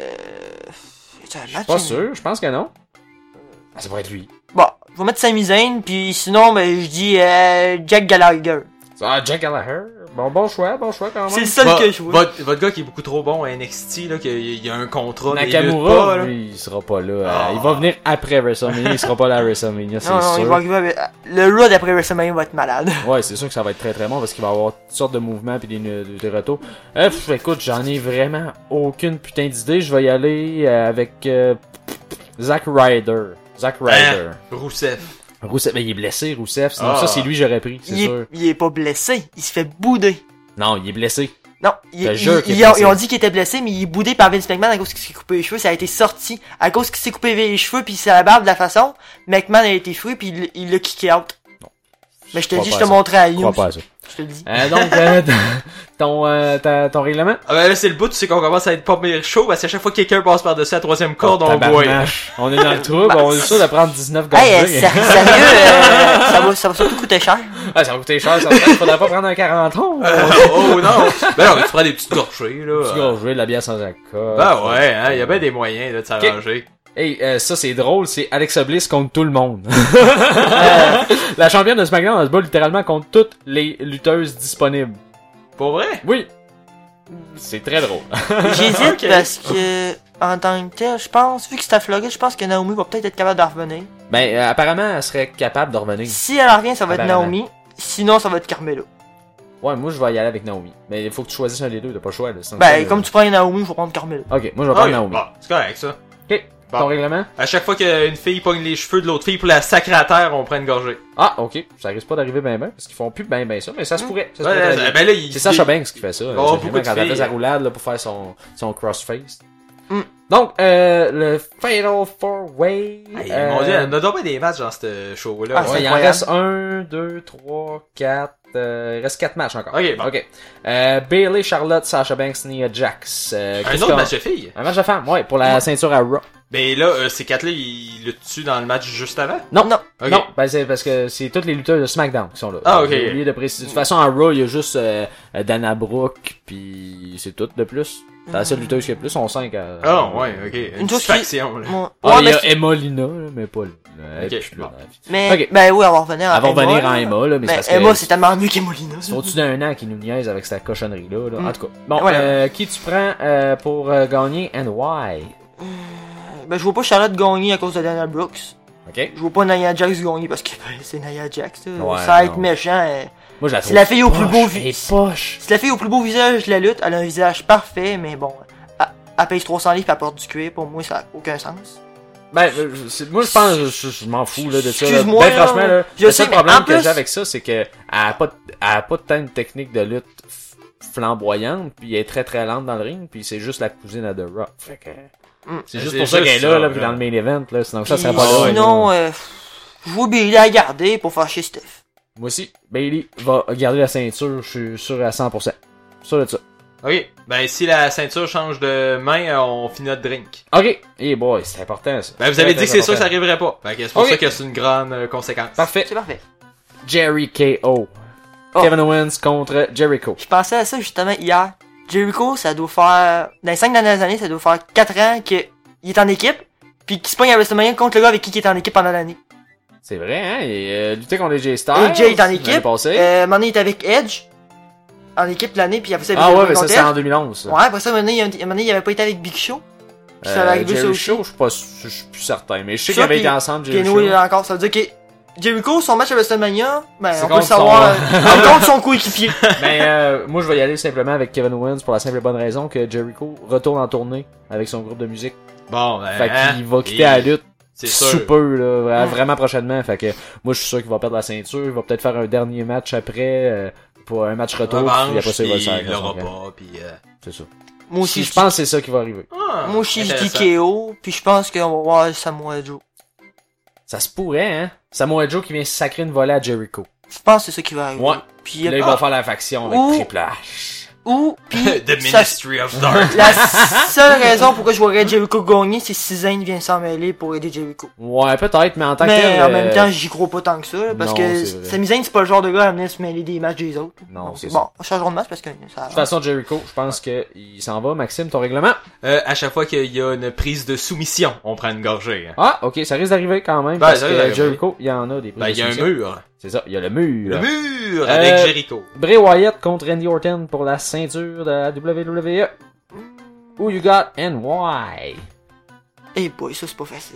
c'est un match, Pas hein? sûr, je pense que non. Ah, ça pourrait être lui. Bon, je vais mettre Sami Zayn, puis sinon, ben, je dis euh, Jack Gallagher. Ah, Jack Gallagher. Bon, bon choix, bon choix quand même. C'est le seul Va- que je vois. votre, votre gars qui est beaucoup trop bon à N X T, là, qu'il y a un contrat, mais il lutte Nakamura, pas, là. lui, il sera pas là. Ah. Euh, il va venir après WrestleMania, il sera pas là à WrestleMania, c'est Non, non, il sûr. va arriver avec... Le Raw d'après WrestleMania va être malade. Ouais, c'est sûr que ça va être très très bon parce qu'il va y avoir toutes sortes de mouvements puis des, des, des retours. Euh, pff, écoute, j'en ai vraiment aucune putain d'idée. Je vais y aller euh, avec euh, Zack Ryder. Zack Ryder. Hein? Rousseff. Rousseff, ben, il est blessé, Rousseff. Sinon, Ah. ça, c'est lui que j'aurais pris, c'est Il sûr. est, il est pas blessé, il se fait bouder. Non, il est blessé. Non, il, Je te il- jure qu'il est ils, ont, blessé. ils ont dit qu'il était blessé, mais il est boudé par Vince McMahon à cause qu'il s'est coupé les cheveux. Ça a été sorti à cause qu'il s'est coupé les cheveux puis c'est la barbe de la façon. McMahon a été fouillé puis il il l'a kické out. Mais je te crois dis, pas je te à ça. montrais à Je crois You. pas à ça. Je te le dis. Euh, donc, euh, ton, euh, ta- ton règlement? Ah ben là, c'est le bout, tu sais qu'on commence à être pas pire chaud, parce qu'à chaque fois que quelqu'un passe par-dessus la troisième corde, on boit. Tabarnache. On est dans le trouble, on est sûr de prendre dix-neuf Hey, euh, gorgées. ser- sérieux, euh, ça va, ça va surtout coûter cher. Ah, ça va coûter cher, ça. Il faudrait pas prendre un quaranton. Euh, oh non! Ben non, mais tu prends des petites gorgées, là. Petit gorgée, de la bière sans alcool. Ben ouais, hein, y a bien des moyens, là, de s'arranger. Hey, euh, ça c'est drôle, c'est Alexa Bliss contre tout le monde. Euh, la championne de SmackDown elle se bat littéralement contre toutes les lutteuses disponibles. Pour vrai? Oui. C'est très drôle. J'hésite Ok. parce que, en tant que tel, je pense, vu que c'est à Floride, je pense que Naomi va peut-être être capable de revenir. Ben, euh, apparemment, elle serait capable de revenir. Si elle revient, ça va être Apparemment. Naomi. Sinon, ça va être Carmelo. Ouais, moi je vais y aller avec Naomi. Mais il faut que tu choisisses un des deux, t'as pas le choix. Là. Sinon, Ben, tu- comme tu prends Naomi, je vais prendre Carmelo. Ok, moi je vais Ah prendre oui, Naomi. bon, c'est correct, ça. Ok, Bon. ton règlement? À chaque fois qu'une fille pogne les cheveux de l'autre fille pour la sacrer à terre, on prend une gorgée. Ah, ok. Ça risque pas d'arriver ben ben, parce qu'ils font plus ben ben ça, mais ça se pourrait. Ça se Ouais, pourrait ben, très ben là, il... C'est Sasha Banks qui fait ça. Oh, euh, beaucoup Sasha Banks, de quand elle fait filles. sa roulade là, pour faire son, son crossface. Mm. Donc, euh, le Fatal four way. Hey, euh, Mon dieu, on a donc bien des matchs dans ce show-là. Ah, ouais, c'est il en incroyable. reste un, deux, trois, quatre. Euh, il reste quatre matchs encore. Ok, bon. Ok. Euh, Bailey, Charlotte, Sasha Banks, Nia Jax. Euh, Un qu'est-ce autre qu'on- match de filles. Un match de femmes, ouais, pour la ceinture à Raw. Mais là, euh, ces quatre-là, ils le tuent dans le match juste avant? Non, Non. Ok. non, ben c'est parce que c'est toutes les lutteurs de SmackDown qui sont là. Ah, ok. J'ai oublié de préciser. De toute façon, à Raw, il y a juste euh, euh, Dana Brooke, puis c'est tout de plus. C'est la seule lutteuse qui a plus, on cinq à... Ah, ouais, ok. Une, Une petite chose qui- faction, là. Moi- Ah, ouais, il y mais, a Emma Lina, là, mais pas là. Elle Ok, est plus là bon. dans la vie. mais- Ok. ben oui, elle va revenir en Elle va Emma, revenir en là. Emma, là, mais c'est Mais parce Emma, que... c'est tellement mieux qu'Emolina. C'est au-dessus d'un an qui nous niaise avec sa cochonnerie-là, là. Mm. En tout cas. Bon, Voilà. euh, qui tu prends euh, pour euh, gagner and why? Ben, je vois pas Charlotte gagner à cause de Dana Brooks. Ok. Je vois pas Nia Jax gagner parce que ben, c'est Nia Jax, là. Ouais, Ça va être non. méchant. euh. Moi, je la C'est trouve la fille au plus poche. beau vi- Elle est poche. C'est la fille au plus beau visage de la lutte. Elle a un visage parfait, mais bon. Elle, elle pèse trois cents livres et elle porte du cuir. Pour moi, ça a aucun sens. Ben, euh, c'est- moi, je pense, je, je m'en fous, là, de ça. là. Excuse-moi, Ben, franchement, là, je le sais, seul mais problème en que plus- j'ai avec ça, c'est que elle a pas, de- elle a pas de tant de technique de lutte f- flamboyante, puis elle est très très lente dans le ring, puis c'est juste la cousine à The Rock. Fait que... Mm. C'est C'est juste pour ça qu'elle est juste là, ça, là, puis là. dans le main event, là, sinon ça Puis serait pas là. sinon, là. euh, je vois Bailey à garder pour faire chez Steph. Moi aussi, Bailey va garder la ceinture, je suis sûr à cent pour cent. Sûr de ça. Ok. Ben, si la ceinture change de main, euh, on finit notre drink. Ok, hey boy, c'est important ça. Ben, vous avez Très, dit que c'est très sûr que ça important. arriverait pas. Fait que c'est pour Ok. ça que c'est une grande euh, conséquence. Parfait. C'est parfait. Jerry K O. Oh. Kevin Owens contre Jericho. Je pensais à ça justement hier. Jericho, ça doit faire, dans les cinq dernières années, ça doit faire quatre ans qu'il est en équipe, puis qu'il se pogne à WrestleMania contre le gars avec qui il est en équipe pendant l'année. C'est vrai, hein? Et euh, lutter contre les J Styles. A J est en l'année équipe. passée. Euh, un moment donné, il était avec Edge, en équipe l'année, puis après ça, il ah avait ouais, joué mais ça contre c'est Edge. en deux mille onze. ça. Ouais, après ça, un moment donné, il- un moment donné, il avait pas été avec Big Show. Puis ça Euh, va arriver ça Jerry aussi. Show, je suis pas, je suis plus certain, mais je sais Ça, qu'ils avaient puis- été ensemble, Puis Jerry anyway, Show. là encore, ça veut dire que Jericho, son match à WrestleMania, ben, C'est on peut le contre savoir, son- euh, contre son coéquipier. Mais euh, moi, je vais y aller simplement avec Kevin Owens pour la simple et bonne raison que Jericho retourne en tournée avec son groupe de musique. Bon, ben. Fait hein, qu'il va quitter et la lutte C'est sous sûr. peu, là, vra- vraiment prochainement. Fait que moi, je suis sûr qu'il va perdre la ceinture. Il va peut-être faire un dernier match après, euh, pour un match retour. Puis Revanche, après ça, il va le puis faire. il l'aura pas, puis euh... C'est ça. Moi aussi, Si, je pense que c'est ça qui va arriver. ah, Moi aussi, je dis intéressant. K O, puis je pense qu'on va voir Samoa Joe. Ça se pourrait, hein? Samoa Joe qui vient sacrer une volée à Jericho. Je pense que c'est ça qui va arriver. Ouais. Puis, Là, ils ah, vont faire la faction avec Ouh. Triple H. ou, puis, The ça- Ministry of Dark. la seule raison pourquoi je voudrais Jericho gagner, c'est si Zayn vient s'en mêler pour aider Jericho. Ouais, peut-être, mais en tant que Mais tel, en euh, même temps, j'y crois pas tant que ça, parce non, que c'est vrai. Sami Zayn, c'est pas le genre de gars à venir se mêler des matchs des autres. Non, Donc, c'est bon, ça. changeons de match parce que ça De toute façon, Jericho, je pense que il s'en va. Maxime, ton règlement? Euh, à chaque fois qu'il y a une prise de soumission, on prend une gorgée. hein. Ah, ok, ça risque d'arriver quand même. Ben, parce ça que risque d'arriver. Jericho, il y en a des prises Ben, il y a de un soumission. mur. C'est ça, il y a le mur. Le mur Euh, avec Jericho. Bray Wyatt contre Randy Orton pour la ceinture de la W W E. Who you got and why? Eh boy, ça c'est pas facile.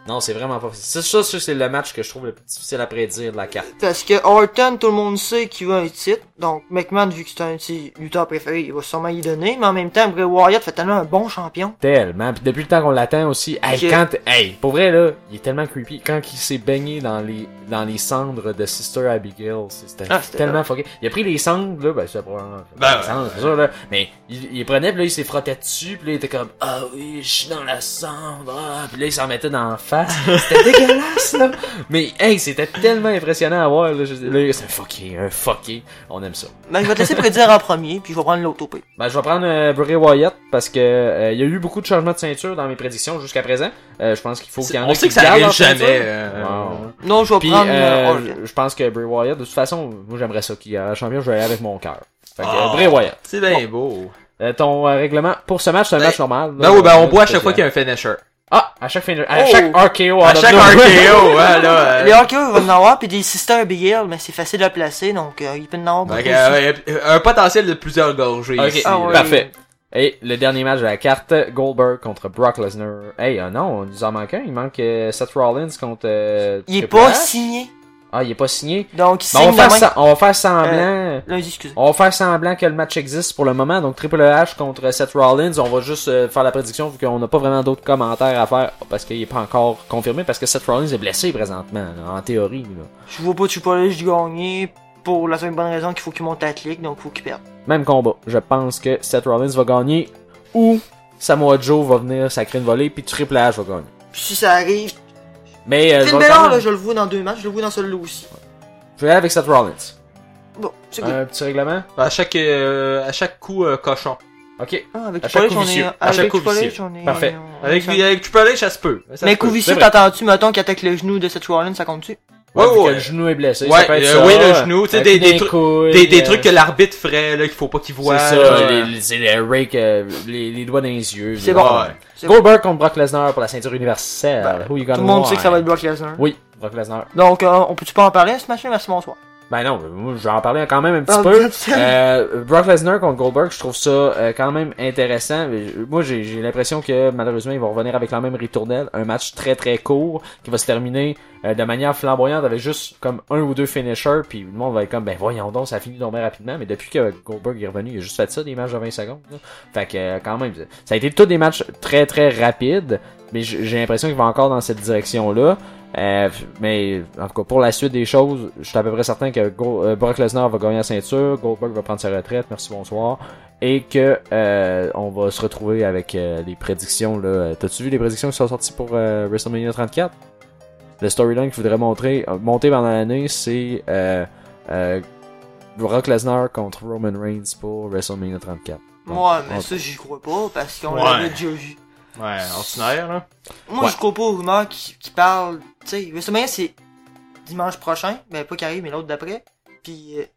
Non, c'est vraiment pas facile. C'est ça, ça, c'est le match que je trouve le plus difficile à prédire de la carte. Parce que Orton, tout le monde sait qu'il veut un titre. Donc, McMahon, vu que c'est un de ses lutteurs préférés, il va sûrement y donner. Mais en même temps, Bray Wyatt fait tellement un bon champion. Tellement. Puis depuis le temps qu'on l'attend aussi. Hey, Que- quand, hey, pour vrai, là, il est tellement creepy. Quand il s'est baigné dans les, dans les cendres de Sister Abigail, c'était Ah, c'était tellement là. fucké. Il a pris les cendres, là, ben, c'est probablement, Ben les ouais. cendres, c'est sûr, là. Mais, il, il prenait, pis là, il s'est frotté dessus, pis là, il était comme, ah oui, je suis dans la cendre, ah. Pis là, il s'en mettait dans la face. C'était dégueulasse, là. Mais, hey, c'était tellement impressionnant à voir, là. Je- là c'est un fucké, un fucké. On aime ça. Ben, je vais te laisser prédire en premier, puis je vais prendre l'autopée. Ben, je vais prendre euh, Bray Wyatt parce que euh, il y a eu beaucoup de changements de ceinture dans mes prédictions jusqu'à présent. Euh, je pense qu'il faut qu'il y en ait On sait qui que ça gardent arrive leur jamais. ceinture. euh, Wow. Non, je vais Puis, prendre euh, euh, Orton. je pense que Bray Wyatt, de toute façon, moi j'aimerais ça qu'il y ait un champion, je vais aller avec mon cœur. Fait que, Oh, euh, Bray Wyatt. C'est bien beau. Euh, ton euh, règlement pour ce match, c'est un Ben, match normal. Ben oui, ben on boit à chaque fois qu'il y a un finisher. Ah, à chaque fin, à Oh! chaque R K O, À out of chaque nowhere. R K O, ouais, là. euh, Les R K O, il va en avoir, puis des Sister Abigail, mais c'est facile à placer, donc euh, il peut en avoir beaucoup Fait que, aussi. euh, un potentiel de plusieurs gorgées Ok, ici. Ah là. ouais. parfait. Et le dernier match de la carte, Goldberg contre Brock Lesnar. Hey, ah non, il nous en manque un. Il manque euh, Seth Rollins contre euh, Il est Triple pas H. signé, Ah, il est pas signé. donc il Ben, on, signe va faire demain. sem- on va faire semblant... Lundi, excusez. On va faire semblant que le match existe pour le moment. Donc, Triple H contre Seth Rollins. On va juste euh, faire la prédiction vu qu'on n'a pas vraiment d'autres commentaires à faire parce qu'il est pas encore confirmé. Parce que Seth Rollins est blessé présentement, là, en théorie. Là. Je vois pas Triple H gagner pour la simple bonne raison qu'il faut qu'il monte à la clique, donc faut qu'il perde. Même combat. Je pense que Seth Rollins va gagner ou Samoa Joe va venir sacrer une volée puis Triple H va gagner. Puis si ça arrive, Mais euh, je, Finn vais Balor, quand là, même- je le vois dans deux matchs, je le vois dans celui-là aussi. je vais aller avec Seth Rollins. Bon, c'est good. Un petit règlement. À chaque, euh, à chaque coup, euh, cochon. Ok. Ah, avec à Triple chaque H, coup on vicieux. est... À Avec chaque coup Triple H, vicieux. on est... Parfait. on- Avec, ça- avec Triple H, ça se peut. Ça Mais se coup peut. vicieux, c'est vrai. t'entends-tu, mettons, qu'il attaque le genou de Seth Rollins, ça compte-tu? Ouais, Ouais, vu que ouais. le genou est blessé. Ouais, ça peut être euh, ça. oui, le genou, tu sais, Un des- coup des d'un trucs- couille, Des, des euh, trucs que l'arbitre ferait, là, qu'il faut pas qu'il voit. C'est ça, là. les, les, c'est les rake, euh, les, les doigts dans les yeux. C'est là. bon. Ouais. C'est bon. Goldberg contre Brock Lesnar pour la ceinture universelle. Ben, Who you Tout gonna le monde want? sait que ça va être Brock Lesnar. Oui, Brock Lesnar. Donc, euh, on peut-tu pas en parler, ce match-là? Merci, bonsoir. Ben non, moi j'en parlais quand même un petit Ah, peu. bien sûr. Euh, Brock Lesnar contre Goldberg, je trouve ça euh, quand même intéressant. Mais, euh, Moi j'ai j'ai l'impression que malheureusement ils vont revenir avec la même ritournelle, un match très très court qui va se terminer euh, de manière flamboyante avec juste comme un ou deux finishers, puis le monde va être comme ben voyons donc ça finit donc bien rapidement. Mais depuis que Goldberg est revenu, il a juste fait ça des matchs de vingt secondes. Là. Fait que euh, quand même, ça a été tous des matchs très très rapides, mais j'ai j'ai l'impression qu'il va encore dans cette direction là. Euh, mais en tout cas pour la suite des choses, je suis à peu près certain que Go- euh, Brock Lesnar va gagner la ceinture, Goldberg va prendre sa retraite, merci bonsoir, et que euh, on va se retrouver avec euh, les prédictions là. T'as-tu vu les prédictions qui sont sorties pour euh, WrestleMania trente-quatre? Le storyline qu'il voudrait montrer, euh, monter pendant l'année, c'est euh, euh, Brock Lesnar contre Roman Reigns pour WrestleMania trente-quatre. Donc, Ouais, mais on- ça, j'y crois pas, parce qu'on Ouais. l'avait déjà vu. Ouais, ordinaire, là. Moi, Ouais. je crois pas aux rumeurs qui, qui parlent, tu sais, WrestleMania, c'est dimanche prochain, ben pas qui arrive, mais l'autre d'après. Puis, euh,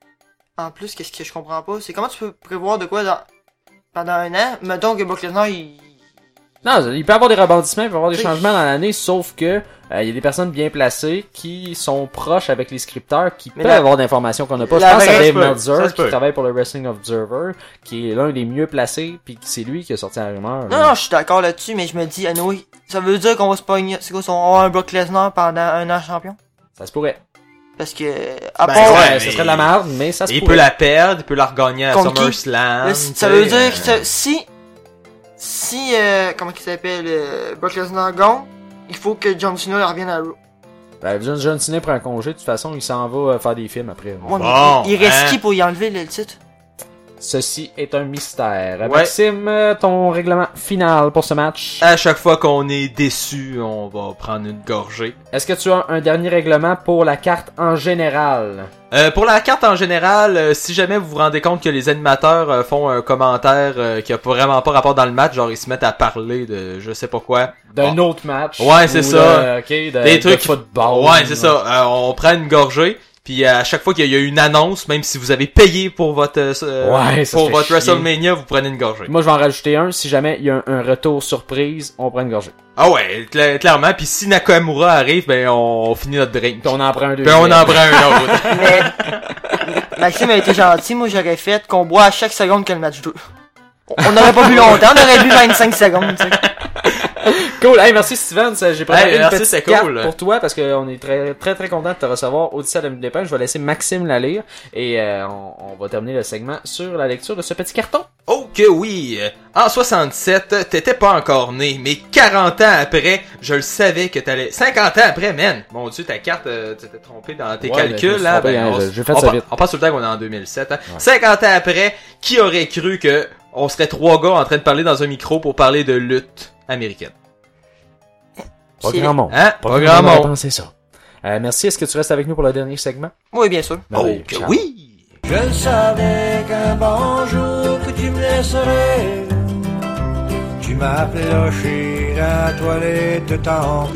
en plus, qu'est-ce que je comprends pas, c'est comment tu peux prévoir de quoi dans, pendant un an, mettons que Brock Lesnar, il... Non, il peut y avoir des rebondissements, il peut y avoir des Oui. changements dans l'année, sauf que euh, il y a des personnes bien placées qui sont proches avec les scripteurs, qui Mais peuvent la- avoir d'informations qu'on n'a pas. Je la pense à vraie- Dave Ça se peut, Meltzer, ça se qui peut. travaille pour le Wrestling Observer, qui est l'un des mieux placés, puis c'est lui qui a sorti la rumeur. Non, là. non, je suis d'accord là-dessus, mais je me dis, anyway, ça veut dire qu'on va se pogner, c'est quoi, on va avoir un Brock Lesnar pendant un an champion? Ça se pourrait. Parce que, à Ben, part, ouais, Ouais, mais- ce serait de la merde, mais ça se Il pourrait. peut la perdre, il peut la regagner à Contre qui? SummerSlam. là, ça tu sais, veut dire euh, que ça- si, si, euh, comment il s'appelle, euh, Brock Lesnar gagne, il faut que John Cena revienne à Raw. Ben, John, John Cena prend un congé, de toute façon, il s'en va euh, faire des films après. Ouais, mais Bon, il, il reste hein. qui pour y enlever le titre? Ceci est un mystère. Ouais. Maxime, euh, ton règlement final pour ce match. À chaque fois qu'on est déçu, on va prendre une gorgée. Est-ce que tu as un dernier règlement pour la carte en général? Euh, pour la carte en général, euh, si jamais vous vous rendez compte que les animateurs euh, font un commentaire euh, qui a pas vraiment pas rapport dans le match, genre ils se mettent à parler de je sais pas quoi. D'un Bon. autre match. Ouais, c'est ou ça. de- ok, de, Des de trucs- football. Ouais, c'est ça. Euh, on prend une gorgée. Puis euh, à chaque fois qu'il y a une annonce, même si vous avez payé pour votre euh, Ouais, ça pour fait votre chier. WrestleMania, vous prenez une gorgée. Moi, je vais en rajouter un. Si jamais il y a un, un retour surprise, on prend une gorgée. Ah ouais, cla- clairement. Puis si Nakamura arrive, ben on, on finit notre drink. Puis on en prend un Puis deuxième. on en prend un autre. Mais, Maxime a été gentil, moi j'aurais fait qu'on boit à chaque seconde que le match deux. On n'aurait pas bu longtemps, on aurait bu vingt-cinq secondes, tu sais. Cool, hey, merci Steven, ça, j'ai préparé Hey, une merci, petite c'est carte cool. pour toi parce qu'on est très très très content de te recevoir au dix-sept Avenue des Pins. Je vais laisser Maxime la lire et euh, on, on va terminer le segment sur la lecture de ce petit carton. Oh que oui! En soixante-sept, t'étais pas encore né, mais quarante ans après, je le savais que t'allais... cinquante ans après, man! Mon Dieu, ta carte, euh, tu t'es trompé dans tes Ouais, ben, je me calculs, suis là. trompé, hein, on, je- j'ai fait on ça pa- vite. on passe tout le temps qu'on est en deux mille sept, hein. cinquante ans après, qui aurait cru que on serait trois gars en train de parler dans un micro pour parler de lutte américaine? Pas C'est- grand monde. Hein? Pas Pas grand grand monde aurait monde. pensé ça. Euh, merci, est-ce que tu restes avec nous pour le dernier segment? Oui, bien sûr. Oh Merveilleux. que Ciao. oui! Je savais qu'un bon jour que tu me laisserais. Tu m'as ploché la toilette de temps.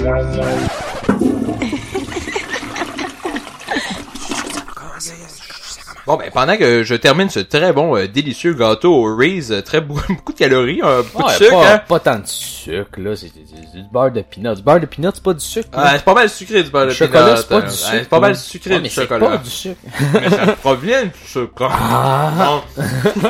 Bon, ben, pendant que je termine ce très bon, euh, délicieux gâteau au Reese, euh, très beaucoup, beaucoup de calories, un peu de Ouais, sucre, pas, hein? pas tant de sucre, là, c'est c'est- c'est du beurre de peanut. Du beurre de peanut, c'est pas du sucre. là. Ah, c'est pas mal sucré du beurre de Le chocolat, peanut, c'est pas hein. du Ouais, sucre. c'est pas mal là. sucré Ouais, du mais c'est chocolat. pas du sucre. Mais ça provient du sucre. Ah. Bon.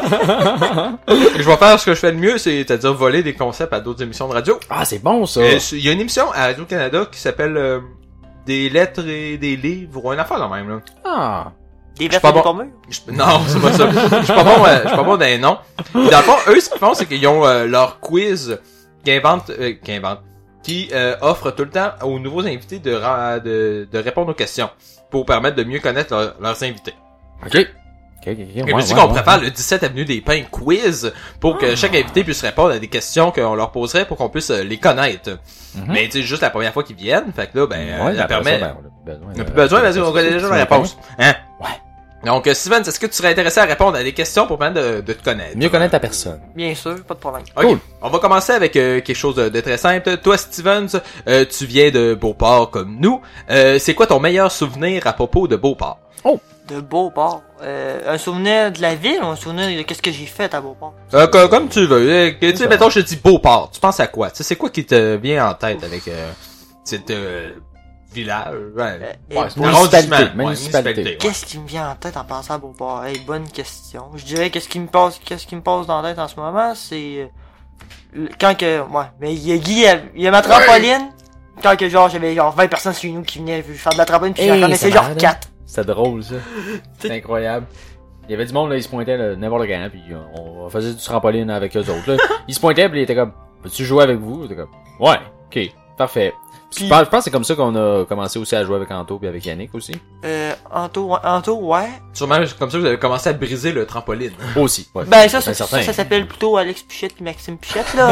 Je vais faire ce que je fais de mieux, c'est-à-dire voler des concepts à d'autres émissions de radio. Ah, c'est bon, ça. Euh, Il y a une émission à Radio-Canada qui s'appelle euh, Des lettres et des livres, ou une affaire de même, là. Ah. Des suis verres pas et des bon. pommes. Je- Non, c'est pas ça. Je suis pas bon, euh, je suis pas bon dans les noms. Et dans le fond, eux, ce qu'ils font, c'est qu'ils ont euh, leur quiz qui invente, euh, qui invente, qui euh, offre tout le temps aux nouveaux invités de, ra- de, de répondre aux questions pour permettre de mieux connaître leur- leurs invités. Ok. Ok, ok, ok. Et ouais, je me dis ouais, qu'on ouais. prépare le dix-sept Avenue des Pins quiz pour que chaque invité puisse répondre à des questions qu'on leur poserait pour qu'on puisse euh, les connaître. Mhm. Mais tu sais, juste la première fois qu'ils viennent, fait que là, ben, Ouais, euh, ça après permet... ça, ben, on a plus besoin. On n'a de- plus besoin, vas-y, de- on connaît déjà tu la me réponse. Hein? Ouais. Donc, euh, Steven, est-ce que tu serais intéressé à répondre à des questions pour permettre de, de te connaître? Mieux connaître ta personne. Bien sûr, pas de problème. Ok, Cool. on va commencer avec euh, quelque chose de, de très simple. Toi, Stevens, euh, tu viens de Beauport comme nous. Euh, c'est quoi ton meilleur souvenir à propos de Beauport? De Beauport. Euh, un souvenir de la ville ou un souvenir de qu'est-ce que j'ai fait à Beauport? Euh, co- comme tu veux. Euh, que- tu sais, ça. mettons, je te dis Beauport. Tu penses à quoi? Tu sais, c'est quoi qui te vient en tête avec euh, cette euh, village? Ouais. Euh, Ouais, et c'est une bon, municipalité. Arrondissement. Ouais, Municipalité. municipalité, ouais. qu'est-ce qui me vient en tête en pensant à Beauport? Hey, bonne question. Je dirais qu'est-ce qui me passe, qu'est-ce qui me passe dans la tête en ce moment, c'est euh, le- quand que, ouais, mais il y a Guy, il y a, il y a ma trampoline. Quand que genre j'avais genre vingt personnes chez nous qui venaient faire de la trampoline, puis Hey, j'en connaissais c'est genre malade, hein? quatre. C'était drôle, ça. C'est incroyable. Il y avait du monde, là, ils se pointaient, là, n'importe quand, puis on, on faisait du trampoline avec eux autres, là. Ils se pointaient, puis ils étaient comme, peux-tu jouer avec vous? J'étais comme, ouais, ok, parfait. Puis, je pense je pense que c'est comme ça qu'on a commencé aussi à jouer avec Anto puis avec Yannick aussi. Euh, Anto, ouais, Anto, ouais. Sûrement, comme ça, vous avez commencé à briser le trampoline. Aussi, ouais. Ben ça, ça, Ben, ça, certain. ça s'appelle plutôt Alex Pichette et Maxime Pichette, là.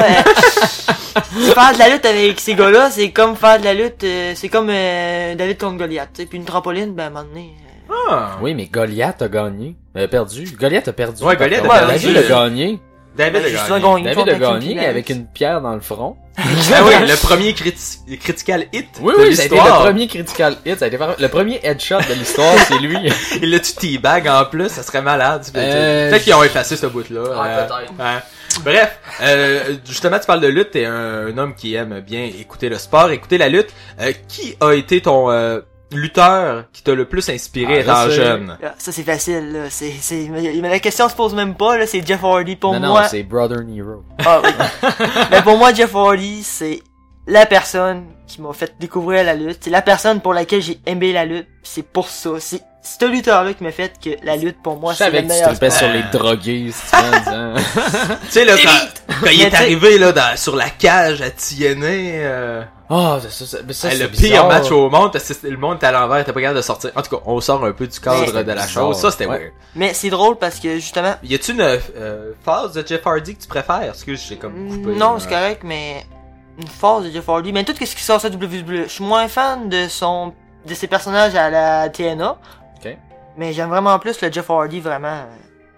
Euh, faire de la lutte avec ces gars-là, c'est comme faire de la lutte, euh, c'est comme euh, David contre Goliath, tu sais. Puis une trampoline, ben à un moment donné... euh, Ah! Oui, mais Goliath a gagné. Euh, perdu. Goliath a perdu. Ouais, Goliath a David perdu. a gagné. David ben, a j'ai gagné. souvent gagné David contre a Maxime gagné Pichette. avec une pierre dans le front. Ah oui, le premier criti- critical hit Oui, de oui, ça a été le l'histoire. premier critical hit. Ça a été par- le premier headshot de l'histoire, c'est lui. Il l'a tu teabag en plus, ça serait malade. tu peux Euh, dire. Peut-être qu'ils ont effacé ce bout-là. Ouais, euh, peut-être. hein. Bref, euh, justement, tu parles de lutte, t'es un, un homme qui aime bien écouter le sport, écouter la lutte. Euh, qui a été ton euh, lutteur qui t'a le plus inspiré Ah, étant je sais. jeune? Ah, ça c'est facile, là. C'est, c'est, mais mais la question se pose même pas, là. C'est Jeff Hardy pour non, moi. non, c'est Brother Nero. Ah oui. Mais pour moi, Jeff Hardy, c'est la personne qui m'a fait découvrir la lutte. C'est la personne pour laquelle j'ai aimé la lutte. Pis c'est pour ça. C'est c'est ce lutteur-là qui m'a fait que la lutte, pour moi, Je c'est savais le que tu meilleur tripais sport. sur les drogués, Steven, hein. Tu sais, là, quand, quand il Mais est t'sais- arrivé, là, dans, sur la cage à T N A, euh, Ah, ça, ça, ça, mais ça, hey, c'est le bizarre. pire match au monde, parce que le monde était à l'envers, t'es pas capable de sortir. En tout cas, on sort un peu du cadre Mais- de la bizarre. chose. Ça, c'était Ouais. weird. Mais c'est drôle parce que, justement, Y a-tu une euh, phase de Jeff Hardy que tu préfères? Excuse, j'ai comme coupé. non, euh, c'est correct, mais une phase de Jeff Hardy. Mais tout ce qui sort sur W W E, je suis moins fan de son, de ses personnages à la T N A. Ok. Mais j'aime vraiment plus le Jeff Hardy vraiment euh,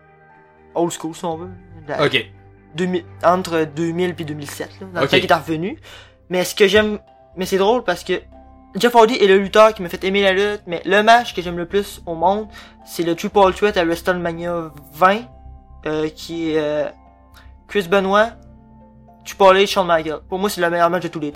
old school, si on veut. La- Ok. deux mille entre deux mille puis deux mille sept, là, dans le Ok. temps qu'il est revenu. Mais ce que j'aime, mais c'est drôle parce que Jeff Hardy est le lutteur qui m'a fait aimer la lutte, mais le match que j'aime le plus au monde, c'est le Triple Threat à WrestleMania vingt, euh, qui est euh, Chris Benoit, Triple H, Shawn Michaels. Pour moi, c'est le meilleur match de tous les temps.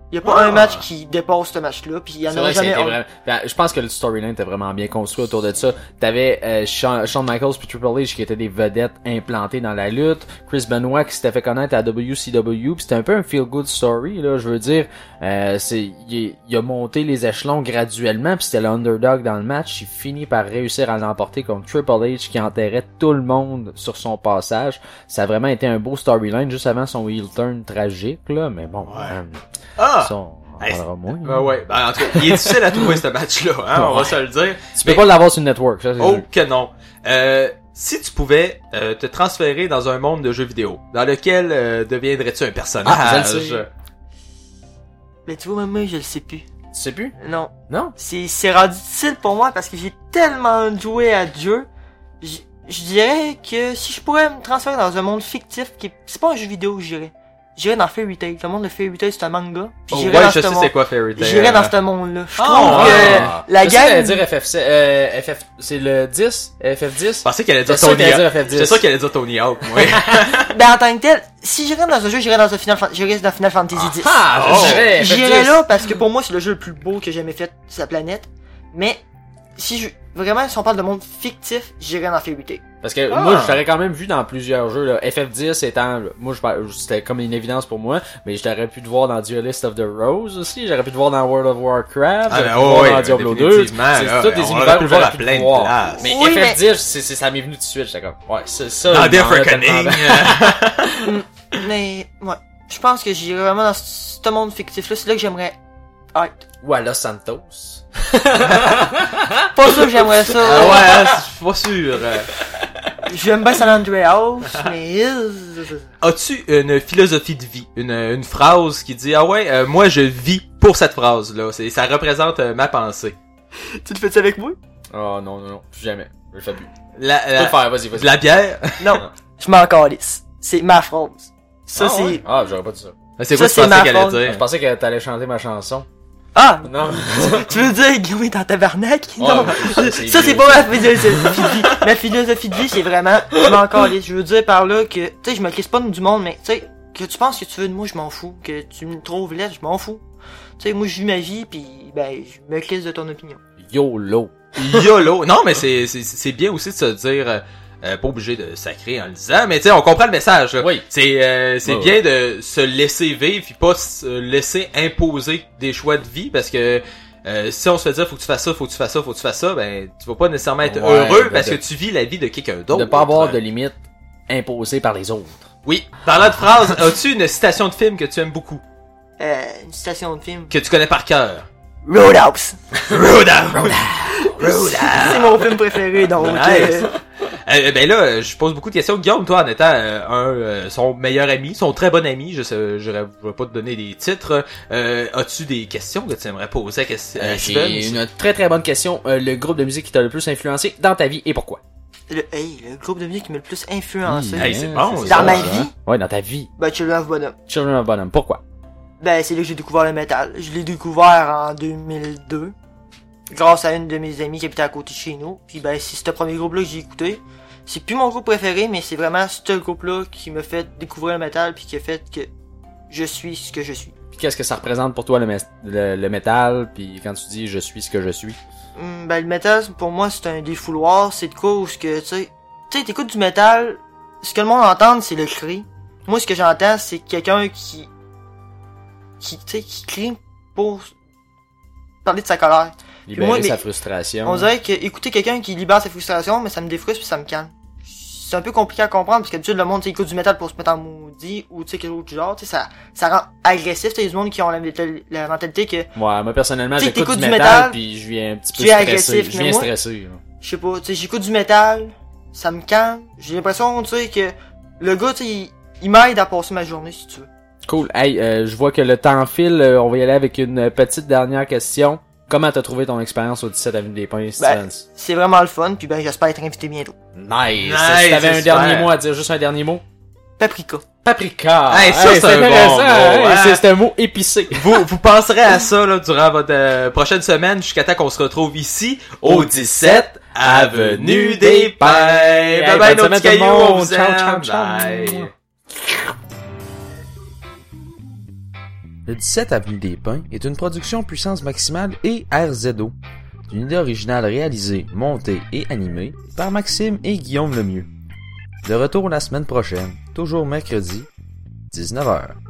Il y a pas Ah. un match qui dépasse ce match-là, puis il y en C'est a vrai que ça a jamais été un. vraiment... Ben, je pense que le storyline était vraiment bien construit autour de ça. T'avais euh, Shawn, Shawn Michaels puis Triple H qui étaient des vedettes implantées dans la lutte. Chris Benoit qui s'était fait connaître à W C W. Puis c'était un peu un feel-good story, là. Je veux dire, euh, c'est il, il a monté les échelons graduellement. Puis c'était l'underdog dans le match. Il finit par réussir à l'emporter contre Triple H qui enterrait tout le monde sur son passage. Ça a vraiment été un beau storyline juste avant son heel turn tragique, là. Mais bon, Ouais. euh, Ah! ça, on en Hey, parlera moins. Ben ouais, ben en tout cas, il est difficile à trouver ce match-là, hein, on va se le dire. Tu peux Mais- pas l'avoir sur le network, ça c'est Oh sûr. que non. Euh, si tu pouvais euh, te transférer dans un monde de jeux vidéo, dans lequel euh, deviendrais-tu un personnage? Ah, je le sais. Mais tu vois, même moi, je le sais plus. Tu sais plus? Non. Non? C'est, c'est rendu difficile pour moi parce que j'ai tellement joué à Dieu. Je je dirais que si je pourrais me transférer dans un monde fictif qui est- c'est pas un jeu vidéo, j'irais. J'irais dans Fairy Tail. Le monde de Fairy Tail, c'est un manga. Puis Oh, j'irais ouais, dans je ce sais monde. c'est quoi Fairy Tail. J'irais dans ce monde-là. Je Ah, trouve ouais. que la Je sais qu'elle allait gang. dire F F, euh, F F, c'est le dix? F F dix? Je pensais qu'elle allait dire C'est sûr Tony qu'elle allait Hawk. dire F F dix. C'est sûr qu'elle allait dire Tony Hawk, moi. Ben, en tant que tel, si j'irais dans un jeu, j'irais dans un Final, Fan- j'irais dans Final Fantasy X. Ah, Oh. je dirais F F dix. J'irais là parce que pour moi, c'est le jeu le plus beau que j'ai jamais fait sur la planète. Mais, si je, vraiment, si on parle de monde fictif, j'irais dans Fairy Tail. Parce que Ah. moi, je t'aurais quand même vu dans plusieurs jeux, là. F F dix étant, moi, je par- c'était comme une évidence pour moi, mais je t'aurais pu te voir dans Duelist of the Rose aussi, j'aurais pu te voir dans World of Warcraft, Ah, j'aurais ben, pu te oh, voir ouais, dans Diablo deux. définitivement, C'est là, tous des on univers aurait pu où le voir à j'aurais pu plein te de voir. places. Mais Oui, F mais- F dix, c'est, c'est, ça m'est venu tout de suite, j'étais comme, ouais, c'est ça. Dans il Death m'en a tellement- Reckoning. Mais, ouais. Je pense que j'irais vraiment dans ce monde fictif-là. C'est là que j'aimerais être. Ou à Los Santos. Pas sûr que j'aimerais ça. Ah ouais, hein, je suis pas sûr. Euh, J'aime bien San Andreas, mais... euh, As-tu une philosophie de vie? Une, une phrase qui dit, ah ouais, euh, moi je vis pour cette phrase-là. C'est, ça représente euh, ma pensée. Tu le fais-tu avec moi? Oh non, non, non, plus jamais. Je le fais plus. La, Tu peux la, le faire, vas-y, vas-y. de la bière? Non. Je m'en calisse. C'est ma phrase. Ça, Ah, c'est... ouais? Ah, j'aurais pas dit ça. C'est Ça, quoi que tu c'est pensais ma qu'elle phrase. allait Je dire? pensais que t'allais chanter ma chanson. Ah! Non. Tu veux dire Guillaume est en tabarnak? Ouais, Non. ça, c'est- Ça, c'est pas ma philosophie de vie. Ma philosophie de vie, c'est vraiment, je m'en calisse. Je veux dire par là que, tu sais, je me crisse pas du monde, mais, tu sais, que tu penses que tu veux de moi, je m'en fous. Que tu me trouves laide, je m'en fous. Tu sais, moi, je vis ma vie, pis ben, je me crisse de ton opinion. YOLO. YOLO. Non, mais c'est, c'est, c'est bien aussi de se dire, euh, euh, pas obligé de sacrer en le disant, mais tu sais, on comprend le message, là. Oui. C'est, euh, c'est Ouais, bien de se laisser vivre, puis pas se laisser imposer des choix de vie, parce que, euh, si on se fait dire, faut que tu fasses ça, faut que tu fasses ça, faut que tu fasses ça, ben, tu vas pas nécessairement être Ouais, heureux de- parce de- que tu vis la vie de quelqu'un d'autre. De pas avoir de limites imposées par les autres. Oui. Parlant de phrase, as-tu une citation de film que tu aimes beaucoup? Euh, une citation de film. Que tu connais par cœur? Roadhouse. Roadhouse! C'est mon film préféré, donc, Nice. euh, Euh, ben là, euh, je pose beaucoup de questions. Guillaume, toi, en étant euh, un euh, son meilleur ami, son très bon ami, je sais, je ne vais pas te donner des titres. Euh, as-tu des questions que tu aimerais poser à, Ques- à Euh, Steven? J'ai une très très bonne question. Euh, le groupe de musique qui t'a le plus influencé dans ta vie et pourquoi? le, hey, le groupe de musique qui m'a le plus influencé. Hey, c'est bon, c'est ça. Dans ma hein? vie? Ouais, dans ta vie. Ben, Children of Bodom. Children of Bodom, pourquoi? Ben, c'est là que j'ai découvert le métal. Je l'ai découvert en deux mille deux. Grâce à une de mes amies qui habitait à côté de chez nous. Puis ben, c'est ce premier groupe-là que j'ai écouté. C'est plus mon groupe préféré, mais c'est vraiment ce groupe-là qui m'a fait découvrir le métal puis qui a fait que je suis ce que je suis. Puis qu'est-ce que ça représente pour toi le, mes- le, le métal? Puis quand tu dis je suis ce que je suis? Hum, ben, le métal, pour moi, c'est un défouloir. C'est de quoi où ce que, tu sais, tu sais, t'écoutes du métal, ce que le monde entend, c'est le cri. Moi, ce que j'entends, c'est quelqu'un qui, qui, tu sais, qui crie pour parler de sa colère. Libérer moi, mais- sa frustration. On dirait que écouter quelqu'un qui libère sa frustration, mais ça me défrustre puis ça me calme. C'est un peu compliqué à comprendre parce que d'habitude le monde tu sais, écoute du métal pour se mettre en maudit ou tu sais quelque chose du genre, tu sais ça ça rend agressif, tu sais, des gens qui ont la, la mentalité que Ouais, moi personnellement, Tu sais, j'écoute t'écoutes du du métal, métal, puis je viens un petit tu peu es stressé. agressif, Je mais viens moi- stressé. là. je sais pas, tu sais j'écoute du métal, ça me calme, j'ai l'impression tu sais que le gars tu sais il, il m'aide à passer ma journée si tu veux. Cool. Hey, euh, je vois que le temps file. euh, on va y aller avec une petite dernière question. Comment t'as trouvé ton expérience au dix-sept Avenue des Pins, Stevens? C'est vraiment le fun puis ben j'espère être invité bientôt. Nice! Nice, si t'avais un c'est dernier super. mot à dire, juste un dernier mot? Paprika. Paprika! Hey, ça, c'est un intéressant, bon hein? mot, hein? C'est- C'est un mot épicé. Vous, vous penserez à ça là, durant votre euh, prochaine semaine jusqu'à temps qu'on se retrouve ici au dix-sept Avenue des Pins. Hey, Bye bye bonne nos semaine petits tout le cailloux, on monde. vous Ciao, aime. ciao, ciao. Bye. Le dix-sept Avenue des Pins est une production puissance maximale et R Z O, d'une idée originale réalisée, montée et animée par Maxime et Guillaume Lemieux. De retour la semaine prochaine, toujours mercredi, dix-neuf heures.